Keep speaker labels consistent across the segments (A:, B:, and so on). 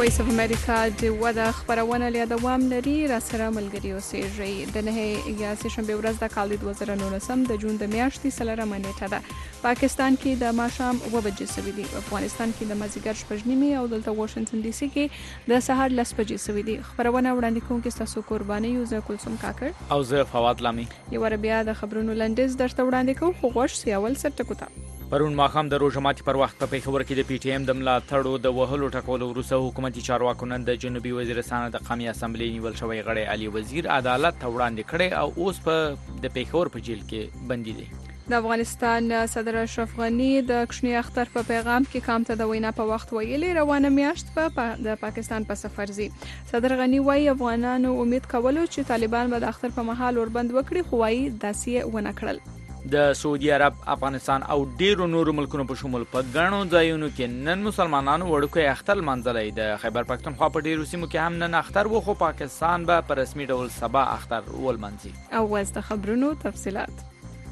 A: وایس اف امریکا د ودا خبرونه له دوام لري را سره ملګری اوسېږي د نه یا سشنبه ورځ د کال 2019 د جون د میاشتې سلره منېټه ده. پاکستان کې د ماښام 9 بجې سوي دي، افغانستان کې د مازیګر 8:30 او دلته واشنگټن ډي سي کې د سهار 10 بجې سوي دي. خبرونه وړاندې کوونکې تاسو قرباني یو زه کلثوم کاکړ
B: او زه فواد لامي.
A: یو بیا د خبرونو لنډیز درته وړاندې کوم خو غوښ سیاول سر ټکوتا.
B: پرون ماښام د روژه ماتي پر وخت په پیښور کې د پی ټی ایم د ملاتړو د وهلو ټکولو وروسته حکومتي چارواکو نن د جنوبي وزیرستان د قومي اسمبلی نیول شوی غړی علي وزیر عدالت ته وړاندې کړی او اوس په د پیښور په جیل کې بندي دی.
A: د افغانستان صدر اشرف غنی د کشنی اختر په پیغام کې کام ته د وینا په وخت ویلي روانه میاشت په د پاکستان په سفر زی. صدر غنی وايي افغانانو امید کولو چې طالبان به د اختر په مهال وربند وکړي خو وايي داسې ونه کړل.
B: د سعودي عرب، افغانستان او ډیرو نورو ملکونو په شمول په غنو ځایونو کې نن مسلمانانو وړوکی اختر منځلې د خیبر پښتونخوا په ډیرو سیمو کې هم نن اختر و خو پاکستان به په رسمي ډول سبا اختر ولمنځي.
A: او واز د خبرونو تفصيلات.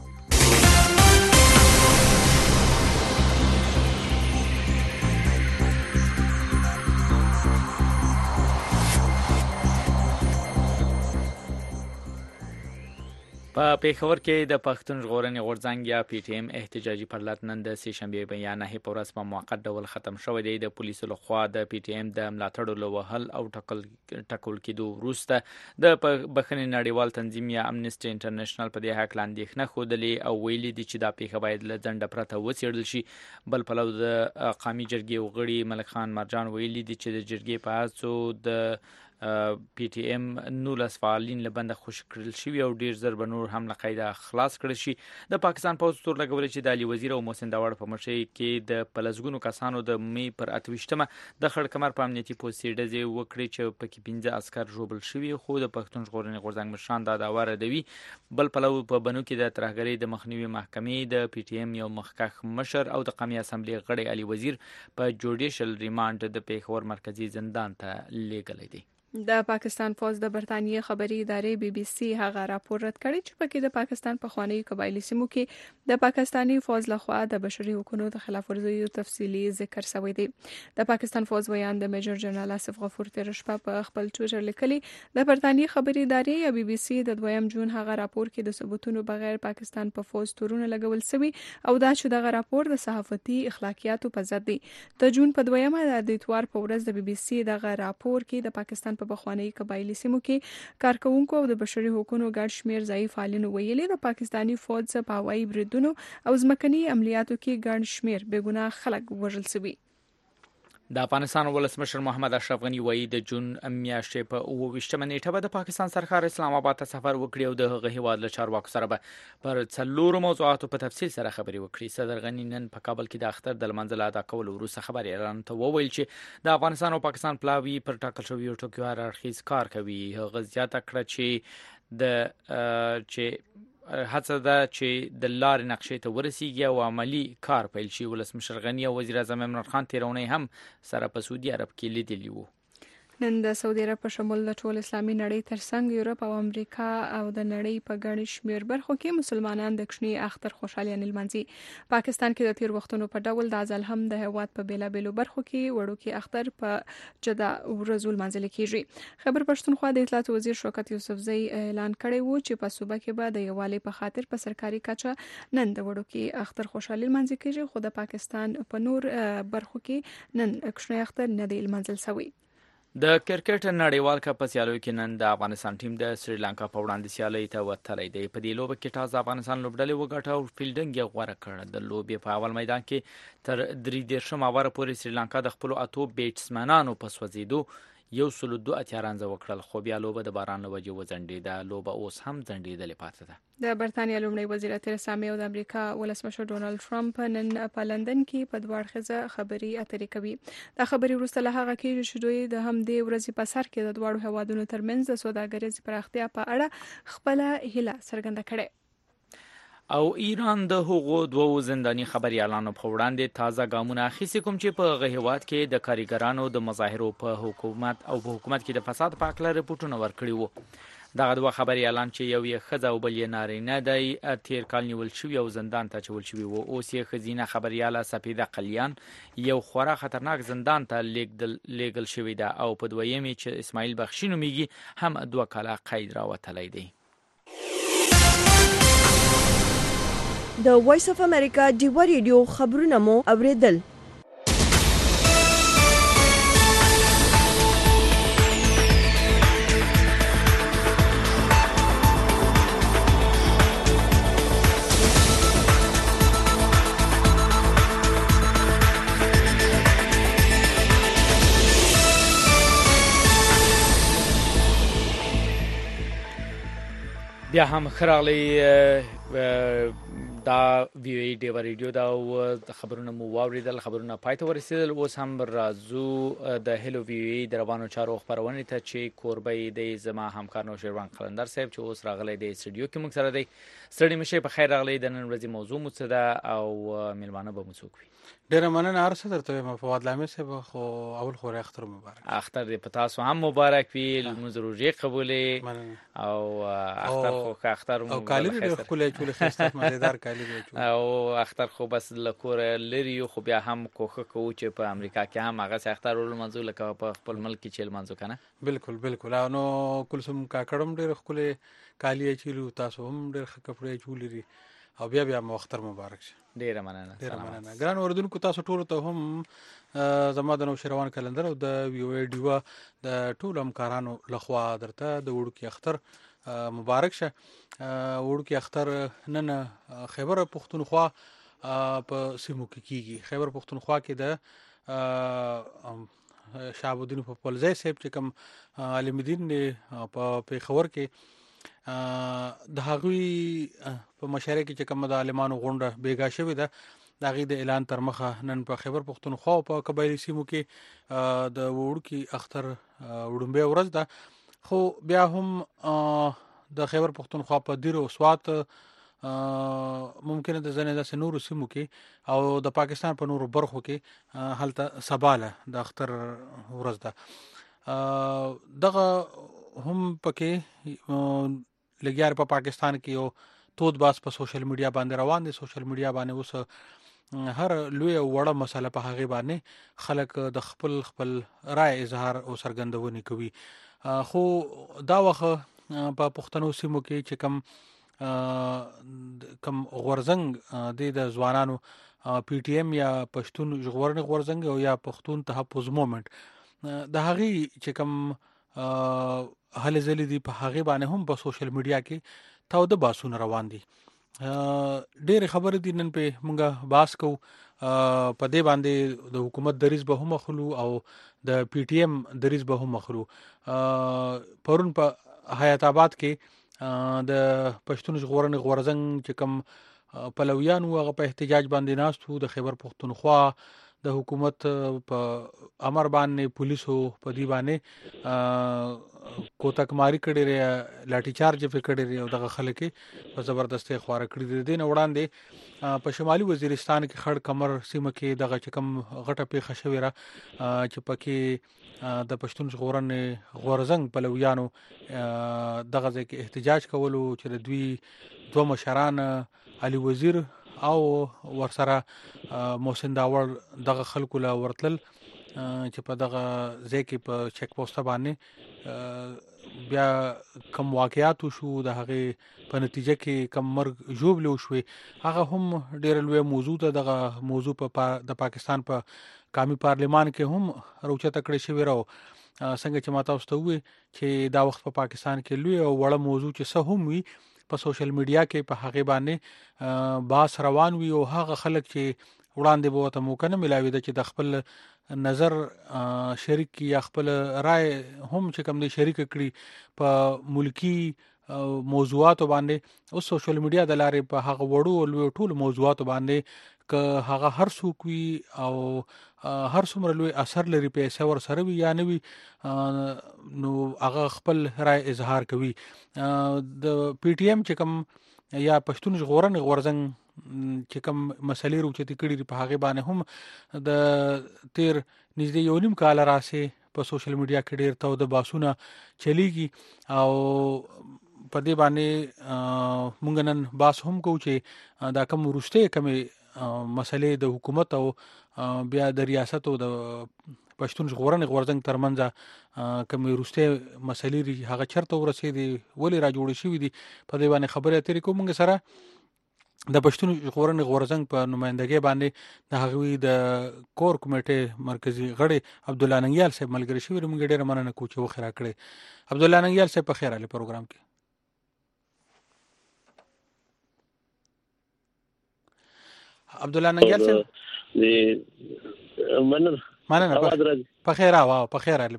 B: په پیښور کې د پښتون ژغورنې غورځنګ یا پی ټی ایم احتجاجي پرلط نن د سه شنبه بیان نه په ورځ په موقت ډول ختم شوی دی. د پولیسو لخوا د پی ټی ایم د ملاتړو له وهل او ټکول کېدو وروسته د بخښنې نړیوال تنظیم یا امنیسټي انټرنیشنل په دې حق لاندې نه خودلې او ویلي دي چې دا پیښه باید له ځنډه پرته وڅېړل شي. بل پلو د قومي جرګې وغړي ملک خان مرجان ویلي دي چې د جرګې په هڅو د پی ټی ایم 19 فعالین له بنده خوشي کړل شوي او ډیر زر به نور هم له قیده خلاص کړل شي. د پاکستان پوځ تور لګولې چې د علي وزیر او محسن داوړ په مشرۍ کې د پلزګونو کسانو د مې پر 28مه د خړکمر په امنیتي پوستې ډزې وکړې چې پکې 15 عسكر ژوبل شوي خو د پښتون ژغورنې غورځنګ مشران دا داوا ردوي. بل پلو په بنو کې د ترهګرۍ د مخنیوي محکمې د پی ټی ایم یو مخکښ مشر او د قومي اسمبلی غړی علي وزیر په جوډیشل ریماند د پیښور مرکزی زندان ته لیږلی دی.
A: د پاکستان فوج د برتانیې خبري ادارې بي بي سي هغه راپور رد کړی چې پکې د پاکستان په خوانی قبایلی سیمو کې د پاکستانی فوج لخوا د بشري حقوقو د خلاف ورزیو تفصیلی ذکر شوی دی. د پاکستان فوج ویان د میجر جنرال آصف غفور تیر شپه په خپل ټویټر لیکلی د برتانیې خبري ادارې یا بي بي سي د 2 جون هغه راپور کې د ثبوتونو بغیر پاکستان په فوج تورونه لګول شوی او دا چې دغه راپور د صحافتي اخلاقیاتو په ضد دی. د جون په 2مه د اتوار په ورځ د بي بي سي دغه راپور کې د پاکستان په بخوانی قبایلی سیمو کې کارکونکو او د بشري حقوقو ګډ شمیر ځای فعالینو ویلي د پاکستانی فوج په هوایي بریدونو او ځمکني عملیاتو کې ګڼ شمیر بې ګناه خلک وژل شوي.
B: د افغانستان ولسمشر محمد اشرف غنی وایي د جون میاشتې په 28مه نیټه به د پاکستان سرکار اسلام آباد ته سفر وکړي او د هغه هیواد له چارواکو سره به پر 4 موضوعاتو په تفصیل سره خبرې وکړي. صدر غنی نن په کابل کې د اختر د لمانځه ادا کولو وروسته خبري اعلان ته وویل چې د افغانستان او پاکستان پلاوی پر ټاکل شوی ټکو هر اړخیز کار کوي. هغه زیاته کړه چې هڅه ده چې د لارې نقشې ته ورسیږي او عملی کار پیل شي. ولسمشر غنی او وزیر اعظم عمران خان تیرونی هم سره په سعودي عرب کې لیدلی وو.
A: نن د سعودي عرب په شمول د ټول اسلامي نړۍ ترڅنګ یورپ او امریکا او د نړۍ په ګڼ شمیر برخو کې مسلمانان د کشنی اختر خوشحالي نلمانځي. پاکستان کې د تیر وختونو په ډول د ازل هم د هواد په بیلابېلو برخو کې وړوکی اختر په جده ورځول منځل کیږي. خیبر پښتونخوا د اطلاعات وزیر شوکت یوسفزئی اعلان کړی وو چې په صوبه کې به د یووالي په خاطر په سرکاري کچه نن د وړوکی اختر خوشحالي منځل کیږي خو د پاکستان په نور برخو کې نن کشنی اختر نه دی منځل شوی.
B: د کرکټ نړیوال کپ په سیالیو کې نن د افغانستان ټیم د سریلانکا په وړاندې سیالۍ ته وتلی دی. په دې لوبه کې ټاس د افغانستان لوبډلې وګټه او فیلډینګ یې غوره کړ. د لوبې په اول میدان کې تر 33 اوره پورې سریلانکا د خپل اتو بیټسمنانو په سوځیدو 102 اتیارانځه وکړل خو بیا لوبه د باران له وجې وځنډېده. لوبه اوس هم ځنډېدلې پاتې ده. د
A: برتانیا لومړی وزیر تریسا مې او د امریکا ولسمشر ډونالد ټرمپ نن په لندن کې په دوه اړخیزه خبري اترې کوي. دا خبري وروسته له هغه کې چې دوی د همدې ورځې په سر کې د دوه هوادونو ترمنځ د سوداګریز پراختیا په اړه خپل هیله څرګنده کړې.
B: او ایران د هغو دوو زنداني خبريالانو په وړاندې تازه ګامونه اخیستي کوم چې په غهوات کې د کارګرانو د مظاهرو په حکومت کې د فساد په اړه رپورټونه ورکړي وو. دغه دوه خبريالان چې یو یې ښځه او بل یې نارینه دی تیر کال نیول شوی او زندان ته اچول شوی و. اوس یې ښځینه خبرياله سپیده قلیان یو خورا خطرناک زندان ته لیږل شوی ده او په دویمې چې اسماعیل بخشي نومیږي هم 2 کاله قید راوتلی دی.
C: د وایس اف امریکا ډیوا ریډیو خبرونه مو اوریدل.
B: بیا هم خراغلی دا وی ای ډیوا ریډیو دا او خبرونه مو واوریدل. خبرونه پاتې ورسېدل. اوس هم راځو د هلو وی ای د روانو چارو خبرونه ته چې کوربه د زما همکار نو شیروان قلندر صاحب چې اوس راغلی د استودیو کې موږ سره دی. ستړي مشه په خیر راغلی. د نن ورځې موضوع مو څه ده او میلمانه به مو څوک وي؟
D: ډیره مننه. هر څه درته وایم. فواد لامي صاحب خو اول خو اختر مبارک.
B: اختر دې په تاسو هم مبارک وي. لمونځ روژې قبولې او اختر خو اختر
D: او کالی دې خپل چولې خسته مزیدار کالی دې
B: او اختر خو بس لکور لري خو بیا هم کوخه کوو چې په امریکا کې هم هغه اختر ول منځو لکه په خپل ملک کې چیل منځو کنه.
D: بالکل نو کلسم کاکړم ډېر خپل کالی چیلو تاسو هم ډېر کپڑے چولې او بیا مو اختر مبارک شه.
B: ډیره مننه.
D: ګران اوردونکو تاسو ټول ته هم زما د نو شیروان کلندر او د وی او ډیوا د ټول همکارانو لخوا درته د وړوکی اختر مبارک شه. وړوکی اختر نن خیبر پښتونخوا په سیمو کې کیږي. خیبر پښتونخوا کې د شهاب الدین پپلزی صاحب چې کوم عالم دین په پیښور کې د هغوی په مشارکت کې کوم د عالمانو غونډه بیګا شوې ده. د هغې د اعلان تر مخه نن په خیبر پښتونخوا او په قبایلي سیمو کې د وړوکي اختر وړومبۍ ورځ ده. خو بیا هم د خیبر پښتونخوا په دیر او سوات ممکنه د ځنې داسې نورو سیمو کې او د پاکستان په نورو برخو کې هلته سباله د اختر ورځ ده. دغه هم پکې لګیار په پاکستان کې یو تود باس په سوشل میډیا باندې روان دي. سوشل میډیا باندې اوس هر لوی او وړه مسله په هغه باندې خلک د خپل رائے اظهار او څرګندونه کوي. خو دا وخت په پښتنو سیمو کې چې کم غورزنګ د ځوانانو پی ټی ایم یا پښتون ژغورنې غورزنګ او یا پښتون تحفظ موومېنټ د هغه چې کم هلې ځلې دي په هغه باندې هم په سوشل میډیا کې تاو د باسون روان دي. ډېر خبرې دي نن په مونږه باس کو په دې باندې د حکومت دریز به هم خلو او د پی ټی ایم دریز به هم خلو. پرون په حیات آباد کې د پښتون ژغورنې غورزنګ چې کم پلویان هغه په احتجاج باندې ناست وو. د خیبر پښتونخوا د حکومت په امر باندې پولیسو په دی باندې کوتک ماری کړي لري لاټي چارج په کړي لري او دغه خلک په زبردستي خواره کړي دي. نه وړاندې په شمالي وزیرستان کې خړ کمر سیمه کې دغه چکم غټه پیښه شوې را چې پکې د پښتون ژغورنې غورزنګ پلویانو دغه ځکه احتجاج کولو چې د دوی دوه مشران علي وزیر او ورسره محسن داور دغه خلکو لا ورتل چې په دغه ځکه په چک پوسټ باندې بیا کم واقعیات شو د هغه په نتیجه کې کم مرګ جوړ شوې. هغه هم ډېر لوی موضوع ده. دغه موضوع په د پاکستان په قومي پارلمان کې هم روچته کړی شوی راو. څنګه چې ماته واستوي چې دا وخت په پاکستان کې لوی او وړه موضوع چې څه هم وي په سوشل میډیا کې په هغه باندې باس روان وي او هغه خلک چې وړاندې به ته موقع نه ملاوي د چې د خپل نظر شریک یا خپل رائے هم چې کوم دي شریک کړي په ملکی موضوعات باندې او سوشل میډیا د لارې په هغه وړو او ټول موضوعات باندې که هغه هر څوک وي او هر څومره لوی اثر لري په سور سره وي یا نه وي نو هغه خپل رائے اظهار کوي. د پی ټی ایم چې کوم یا پښتون ژغورنې غورزنګ چې کوم مسلې روچتي کړي په هغه باندې هم د تیر نږدې یو نیم کال راسي په سوشل میډیا کې ډېر تاوده باسونه چلیږي او په دې باندې مونږ نن باس هم کوو چې دا کوم وروستۍ کمې مسلې د حکومت او بیا د ریاست او د پښتون ژغورنې غورځنګ ترمنځ کوم وروستۍ مسلې لري هغه چرته ورسېدي ولې را جوړې شوې دي په دې باندې خبرې اترې کوو مونږ سره د پښتون ژغورنې غورځنګ په نمائندګۍ باندې د هغوی د کور کمیټې مرکزی غړي عبدالله ننګیال صاحب ملګری شوي موږ ډېره مننه کوو چې وخت راکړی. عبدالله ننګیال صاحب په خیر علي پروګرام کې. عبدالله ننګیال صاحب مننه په خیر په خیر علي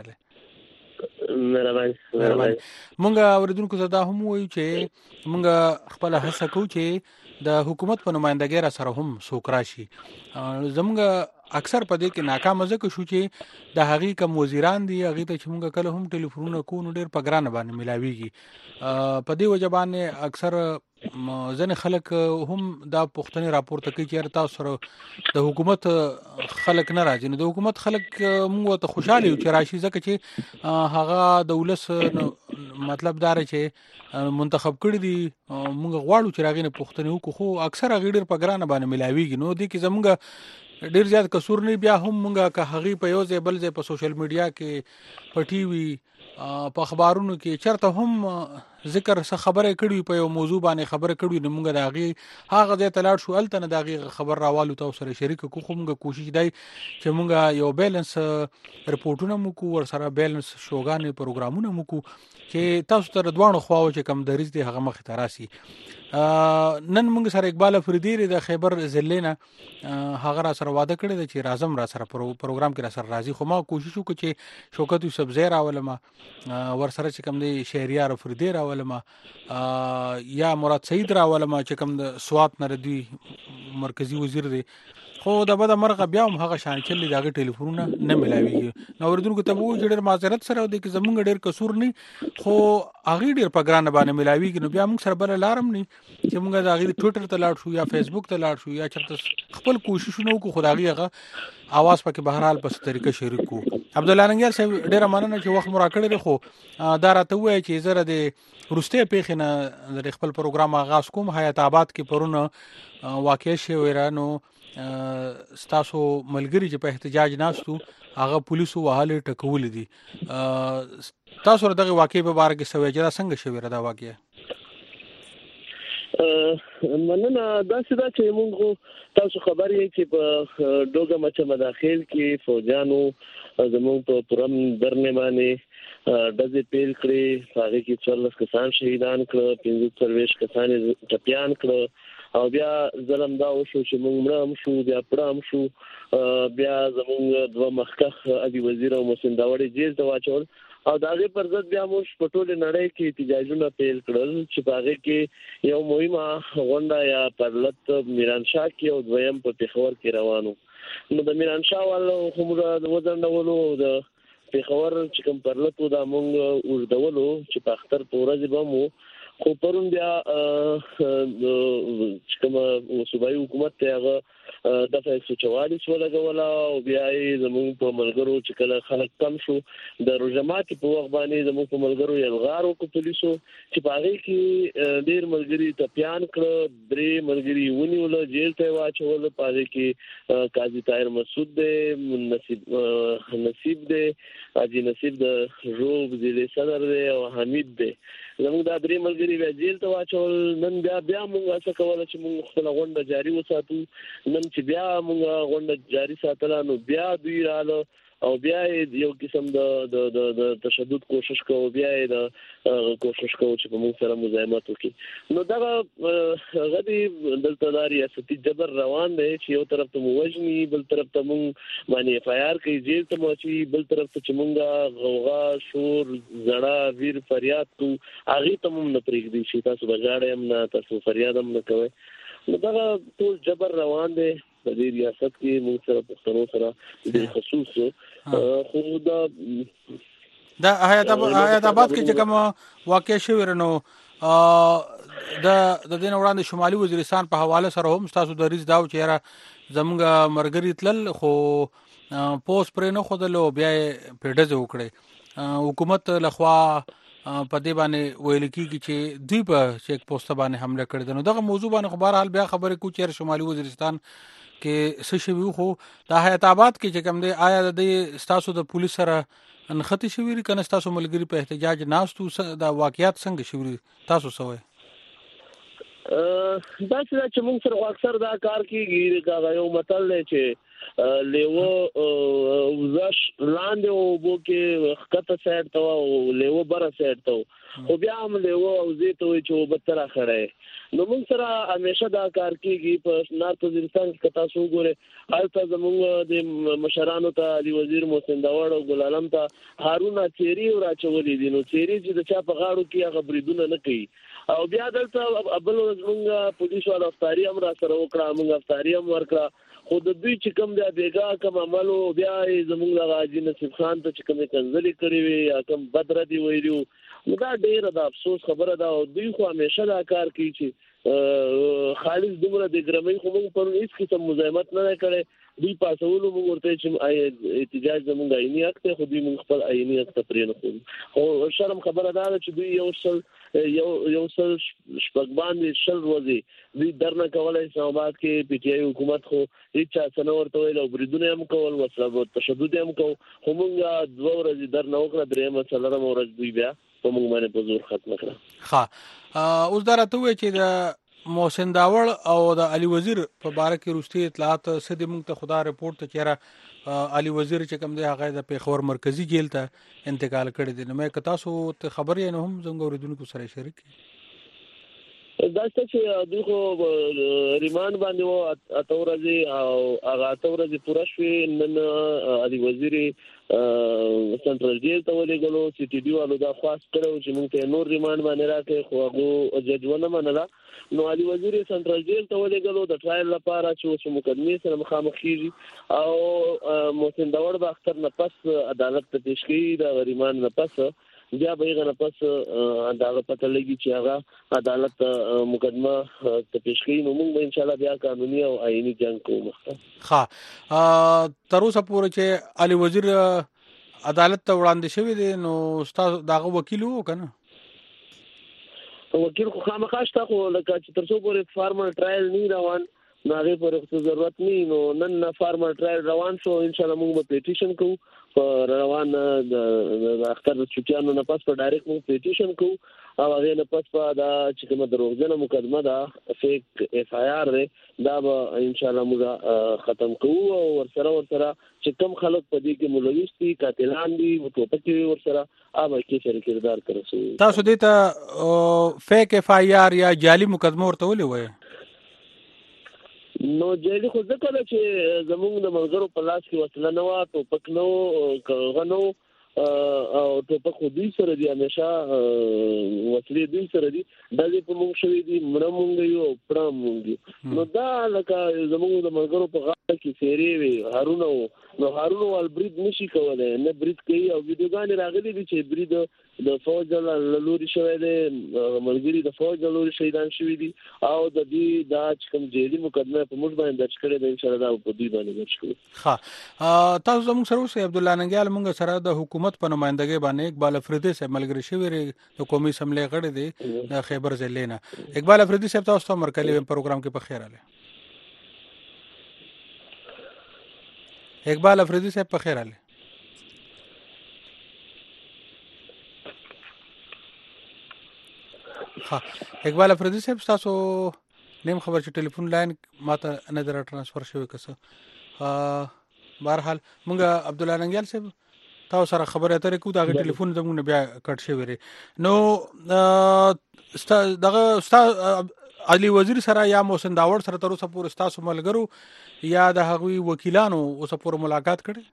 D: مهرباني. مونږ اوریدونکو ته دا هم وایو چې مونږ خپل هڅه کوو چې د حکومت په نمائندګۍ را سره هم څوک راشي. زمونږ اکثر په دې کې ناکام ځکه شو چې د هغې کوم وزیران دي هغې ته چې مونږ کله هم ټلیفونونه کوو نو ډېر په ګرانه باندې ملاویږي. په دې وجه باندې اکثر ځینې خلک هم دا پوښتنې راپورته کوي چې تاسو سره د حکومت خلک نه راځي. نو د حکومت خلک موږ ته خوشاله یو چې راشي ځکه چې هغه د ولس مطلب دا چې منتخب کړي دي موږ غواړو چې راغې نه پوښتنې وکړو خو اکثر هغې ډېر په ګرانه باندې ملاویږي. نو دې کې زموږ ډېر زیات قصور نه بیا هم موږ که هغې په یو ځای بل ځای په سوشل میډیا کې په ټي وي په اخبارونو کې چرته هم ذکر څه خبره کړي په یو موضوع باندې خبره کړي نو موږ د هغې هغه ځای ته لاړ شو هلته نه د هغې خبر راوالو تاسو سره شریک کړو. خو موږ کوشش دی چې موږ یو بیلنس رپورټونه مو کوو ورسره بیلنس شوګانې پروګرامونه مو کوو چې تاسو ته د دواړو خواو چې کم دریځ دی هغه مخې ته راسي. نن موږ سره اقبال افریدي د خیبر ضلع نه هغه را سره واده کړی دی چې راځم را سره پروګرام کې را سره راځي. خو ما کوشش وکړو چې شوکت یوسف زی راولم ورسره چې کوم دی شهریار افریدي راولم یا مراد سعید راولم چې کوم د سوات نه دوی مرکزی وزیر دی خو د بده مرغه بیا هم هغه شان چلې د هغې ټلیفونونه نه ملاویږي. نو اورېدونکو ته به ووایو چې ډېر معذرت سره او دی کې زمونږ ډېر قصور نه خو هغې ډېر په ګرانه باندې ملاویږي. نو بیا موږ سره بله لار هم نه چې موږ د هغې ټویټر ته لاړ شو یا فیسبوک ته لاړ شو یا چېرته خپل کوششونه وکړو خو د هغې هغه اواز پکې بهرحال په څه طریقه شریک کړو. عبدالله ننګیال صاحب ډېره مننه چې وخت مو راکړی دی خو دا راته ووایه چې زه د وروستۍ پیښې نه د خپل پروګرام آغاز کوم. حیات آباد کې پرونه واقع شوې را نو ستاسو ملګري چې په احتجاج ناستو هغه پولیسو وهلې ټکولې دي. تاسو سره دغه واقعې په باره کې څه وایي چې دا څنګه شوې را دا واقعه؟
E: مننه. داسې ده چې موږ تاسو خبر یې چې په ډوګه مچه مداخل کې فوجانو زموږ په پرم درنې باندې ډزې پیل کړې هغې کې 14 کسان شهیدان کړه 45 کسان ټپیان کړه او بیا ظلم دا وشو چې موږ مړه هم شو بیا پړه هم شو بیا زموږ دوه مخکښ ادي وزیر او محسن داوړي جیل ته واچول او د هغې پر ضد بیا موږ په ټولې نړۍ کې احتجاجونه پیل کړل چې په هغې کې یو مهمه غونډه یا پرلت میرانشاه کې او دویم په پېښور کې روان وو. نو د میرانشاه والو خو موږ د وځنډولو د پېښور چې کوم پرلت و دا موږ اوږدولو چې په اختر په ورځې به مو خو پرون بیا چې کومه صوبایي حکومت ته هغه دفعه 144 ولګوله او بیا یې زموږ په ملګرو چې کله خلک کم شو د روژه ماتي په وخت باندې زموږ په ملګرو یلغار وکړو پولیسو چې په هغې کې ډېر ملګري ټپیان کړه 3 ملګري ونیول جیل ته واچول. په هغې کې قاضي طاهر مسعود دی نصیب دی حاجي نصیب د ژوب ضلع صدر دی او حمید دی. زموږ دا 3 ملګري بیا جیل ته واچول. نن بیا موږ هڅه کوله چې موږ خپله غونډه جاري وساتو. نن چې بیا موږ غونډه جاري ساتله نو بیا دوی راله او بیا یو قسم د تشدد کوشش کوو بیا د کوشش کوو چې په موږ سره مزاحمت وکړي. نو دغه غدي دلته دا ریاستي جبر روان دی چې یو طرف ته مو وژني بل طرف ته موږ باندې اف آی آر کوي جیل ته مو اچوي بل طرف ته چې موږ غوغا شور زړه ویر فریاد کوو هغې ته مو نه پرېږدي چې تاسو به ژاړئ هم نه تاسو فریاد هم نه کوئ. نو دغه ټول جبر روان دی په دې ریاست کې موږ سره پښتنو سره د خصوص خو دا
D: حیات آباد کې چې کوم واقع شوی نو د دین وړاندې شمالي وزیرستان په حواله سره هم تاسو د ریس داو چیرې زمونږ مرګري تلل خو پوس پرې نه خودلو بیا پیډه وکړي حکومت لخوا په دې باندې ویل کیږي چې دوی په چیک پوسټ باندې حمله کړې ده. نو دغه موضوع باندې خو بهرحال بیا خبرې کوو چې شمالي وزیرستان کې څه شوي خو د حیات آباد کې چې کوم دی آیا د دې ستاسو د پولیس سره انختی شوي کنه ستاسو ملګری په احتجاج ناستو د واقعیت څنګه شوي تاسو سوې
E: دا چې موږ سره اکثر دا کار کیږي دا یو متل دی چې لیو وزش لاندې او بو کې خطه سایډ ته او لیو بره سایډ ته خو بیا هم لیو او زیته وي چې وبتره خړې نو موږ سره همیشه دا کار کیږي په نارت وزیرستان کې کتا سو ګوره حالت زموږ د مشرانو ته دی وزیر محسن داوړ او ګل عالم ته هارون چيري او راچولې دي نو چيري چې د چا په غاړو کې هغه بریدونه نه کوي او بیا دلته ابل زموږ پولیس والا افطاری هم را سره وکړه موږ افطاری هم ورکړه خو د دوی چې کوم بیا بیګا کوم عملو بیا زموږ د غاجي نصیب خان ته چې کوم کنځلي کړی وي یا کوم بدر دی ویلو نو دا ډیره د افسوس خبره ده او دوی خو همیشه دا کار کوي چې خالص دومره د ګرمۍ خو موږ پر هیڅ قسم مزاحمت نه کړي دوی پاسولو موږ ورته چې احتجاج زموږ عیني حق ته خو دوی موږ خپل عیني حق ته پرې نه کوو او شرم خبره ده چې دوی یو سل شپږ باندې شل ورځې دوی درنه کولای اسلام آباد کې پی ټی آی حکومت خو هیڅ څه نه ورته ویل او بریدونه هم کول وسله تشدد هم کو خو موږ 2 ورځې درنه وکړه درېمه څلورمه ورځ دوی بیا په موږ باندې په زور ختم کړه.
D: ها اوس دا راته وی چې د محسن داوړ او د علي وزیر په باره کې روستي اطلاعات سدي موږ ته خدا رپورت ته چیرې علي وزیر چې کوم دی هغه د پیښور مرکزی جیل ته انتقال کړی دی نو مې کتا سو ته خبر یې نه هم زموږ اوریدونکو سره شریک
E: دا چې دوی خو ریماند باندې و اتورځي او هغه اتورځي پوره شوې نن علي وزیر سنټرل جیل ته ولېګلو چې ټي ډي والو دا خاص کړو چې موږ ته نور ریماند باندې راکې خو هغه ججونه منله نو علي وزیر سنټرل جیل ته ولېګلو د ټرایل لپاره چې اوس مقدمه سره مخامخ کیږي او محسن داوړ د اختر نه پس عدالت ته پیش کیږي د ریماند نه پس بیا به یې نه پس عدالت پته لګي چې هغه عدالت مقدمه ته پیش کیږي نو موږ ان شاء الله بیا قانوني او آئینی جنگ کوو.
D: ها تر اوسه پورې چې علي وزیر عدالت ته وړاندې شوی دی نو تاسو دغه وکیل وو کنه
E: وکیل خو خامخا شته خو لکه چې تر څو پورې فارمل ټرایل نه روان نو هغه پورې ضرورت نه نو نن فارمل ټرایل روان شو ان شاء الله موږ به پیټیشن کوو روان د اختر د چټیانو نه پس په ډایرکټ موږ پیټیشن کوو او هغه نه پس په دا چې کومه دروغجنه مقدمه ده فیک اف آی آر دا به ان شاء الله موږ ختم کوو او ورسره چې کم خلک په دې کې ملوث دي قاتلان دي او ټوپکي ورسره اوبه کې شریک کردار کړو
D: تاسو دې ته فیک اف آی آر یا جعلی مقدمه ورته ولې وایي
E: نو جیلی خو ځکه چې زموږ د ملګرو په لاس کې وسله نه و ټوپک نه و غنو او ټوپک خو دوی سره دي همیشه وسلې دوی سره دي دا دې په موږ شوي دي مړه مونږ یو پړه مونږ نو دا لکه زموږ د ملګرو په غاړه کې سیری وي هارونه نو هارونه ول برید نشي کولای نه برید کوي او ویډیوګان راغلي دي چې برید د فوج له لوري شوی دی ملګری د فوج له لوري شهیدان شوي دي او د دې دا چې کوم جیلی مقدمه په موږ باندې درج کړي ده ان شاء الله دا په دې باندې درج کړي.
D: ها تاسو زموږ سره اوسئ عبد الله ننګیال موږ سره د حکومت په نمائندګۍ باندې اقبال افریدي صاحب ملګری شوی د قومي اسمبلی غړی دی د خیبر ضلع نه اقبال افریدي صاحب تاسو ته مرکلی پروګرام کې په خیر اله اقبال افریدي صاحب په خیر اله ها اقبال افریدي صاحب تاسو نیم خبر چې ټلیفون لاین ماته نه در ترانسفر شوی کسه بهرحال مونږ عبد الله ننګیال صاحب تاسو سره خبره اترې کو دا ټلیفون زموږ بیا کټ شوی ری نو دغه استاد علي وزیر سره یا محسن داوړ سره تر اوسه پورې تاسو ملګرو یا د هغوی وکیلانو اوسه پورې ملاقات کړي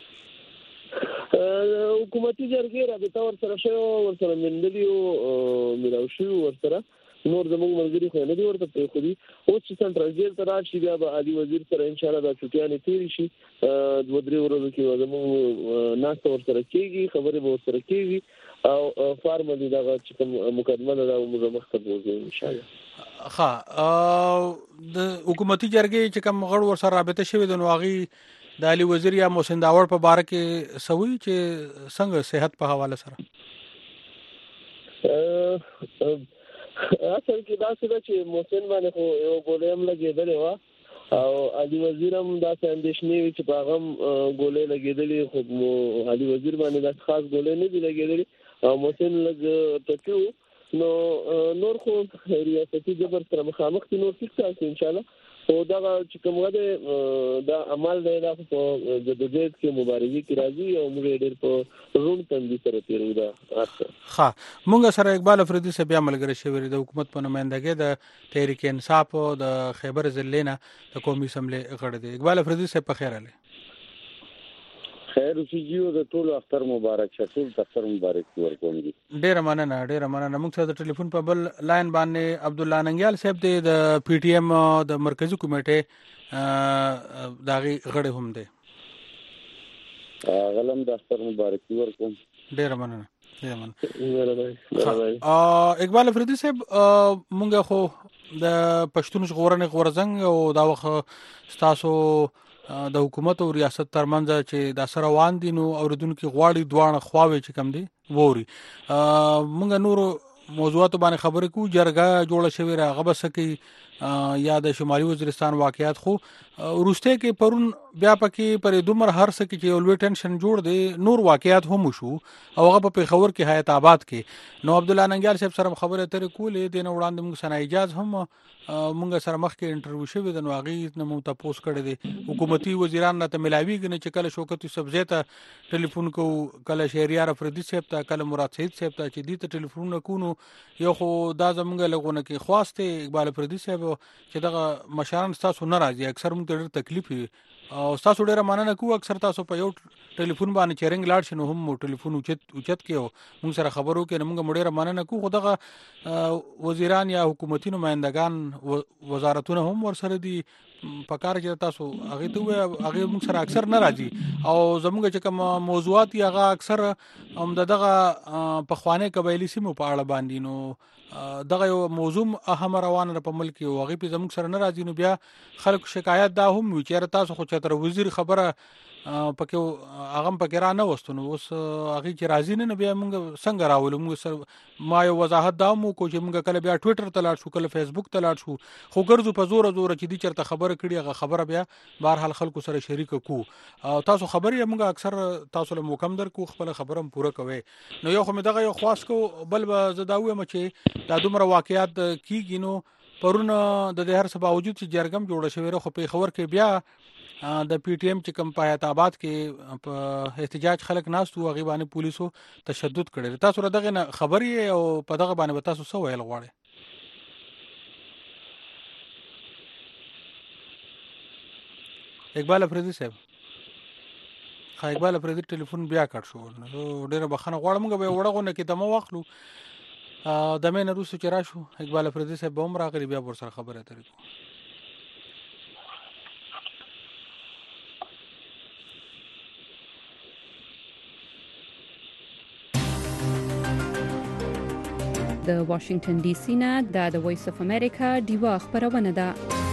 E: حکومتي جرګې رابطه ورسره شو ورسره مندلیو ملاوشي ورسره نور زموږ ملګری خو نه دی ورته پرې خو دي اوس چې سنټرل جیل ته راشي بیا به علي وزیر سره ان شاء الله د چټیانې تیری شي 2-3 ورځې کې زموږ ناسته ورسره کېږي خبرې به ورسره کېږي او فارملی دا چې کوم مقدمه ده موږ مخکې بوزو ان شاء الله.
D: د حکومتي جرګې چې کوم غړ ور سره رابطه شوی د نواغي د علي وزیر یا محسن داور په باره کې سوي چې څنګه صحت په حواله سره
E: اصل کې دا څه چې محسن باندې خو یو ګولې هم لګېدلې و او علي وزیر هم دا اندېښنې وي چې په هغه ګولې لګېدلې خو علي وزیر باندې دا خاص ګولې نه دي لګېدلې او محسن لږ ټکو نو نور خو ریاستي جبر سره مخامخ دي نور ټیک ټاک ان شاء الله او دا چې کومه ده دا عمل دی دا په جدوجہد کې مبارزي کې راځي او موږ ډېر په روڼ تندي سره تیرو دا
D: ها موږ سره اقبال افریدي صاحب عملګری شوی د حکومت په نمائندګۍ د تحریک انصاف او د خیبر ضلع د قومي اسمبلی غړی دی. اقبال افریدي صاحب په خیر علي
F: خیر اوسېږي د ټول اختر مبارک شه ټول اختر مبارک ورکوم دي.
D: ډیر مننه موږ سره د ټلیفون په بل لاین باندې عبد الله ننګیال صاحب د پی ټی ایم د مرکزی کمیټې داغي غړی هم دی.
F: غلم د اختر مبارک ورکوم.
D: ډیر مننه اقبال افریدي صاحب مونږ خو د پښتون ژغورنې غورځنګ او دا وخت تاسو د حکومت او ریاست ترمنځ چې د سره روان دي نو اوریدونکو غواړي دوه خواوې چې کم دي ووري مونږ نور موضوعات باندې خبرې کو جرګه جوړه شوی راغه بس کې یا د شمالي وزیرستان واقعیت خو روسته کې پرون بیا پکې پر دومره هر څه کې چې لوی ټنشن جوړ دی نور واقعیت هم شو او هغه په خبر کې حیات آباد کې نو عبد الله ننګیال صاحب سره خبره ترې کولې د نو وړاندې موږ سره اجازه هم مونږ سره مخکې انټرویو شوی د نواغي نو تاسو کړی دی حکومتي وزیران ته ملاویږي چې کله شوکت سبزی ته ټلیفون کو کله شهریار افریدي صاحب ته کله مراد سید صاحب ته چې دې ته ټلیفون کوو یو خو دا زمونږ لغونه کې خواسته اقبال افریدي صاحب چې دغه مشران تاسو ناراضي اکثر موږ ډېر تکلیف او تاسو ډېر مننه کوو اکثر تاسو په یو ټلیفون باندې چیرنګ لاړ شنو هم ټلیفون اوچت کېو موږ سره خبرو کې موږ ډېر مننه کوو دغه وزیران یا حکومتي نمائندگان وزارتونه هم ورسره دي پکار چې تاسو هغه ته هغه موږ سره اکثر ناراضي او زموږ چې کوم موضوعات هغه اکثر هم دغه په خوانه قبایلی سیمو په اړه باندې نو دغه یو موضوع اهم روانه په ملک او هغه په زموږ سره ناراضي نو بیا خلک شکایت دا هم وی چې تاسو خو چتر وزیر خبره پکې هغه پکې را نه وستنو اوس هغه چې راضي نه بیا موږ څنګه راولو موږ ما یو وضاحت دا مو کو چې موږ کله بیا ټوئیټر ته لاړ شو کله فیسبوک ته لاړ شو خو ګرځو په زور چې دي چرته خبره کړي هغه خبره بیا بهر حال خلکو سره شریک کو تاسو خبرې موږ اکثر تاسو له موکم در کو خپل خبرم پوره کوي نو یو خو مې دغه یو خاص کو بل زداوي مچ دا دومره واقعیت کیږي نو پرون د هر څه باوجود چې جرګم جوړ شوی خو په خبر کې بیا د پی ټی ایم چې کوم په حیات آباد کې په احتجاج خلک ناستو هغه باندې پولیسو تشدد کړی تاسو دغه خبري او په دغه باندې تاسو څه ویل غواړئ اقبال افریدي صاحب اقبال افریدي ټلیفون بیا کټ شو نو ډیره بخښنه غواړم موږ به وړغونه کې دمو واخلو د مې نه روسو چې راشو اقبال افریدي صاحب به هم راغلی بیا ور سره خبره ترې کو
G: د واشنگټن ډي سي نه د وایس اف امریکا دیوا خبرونه ده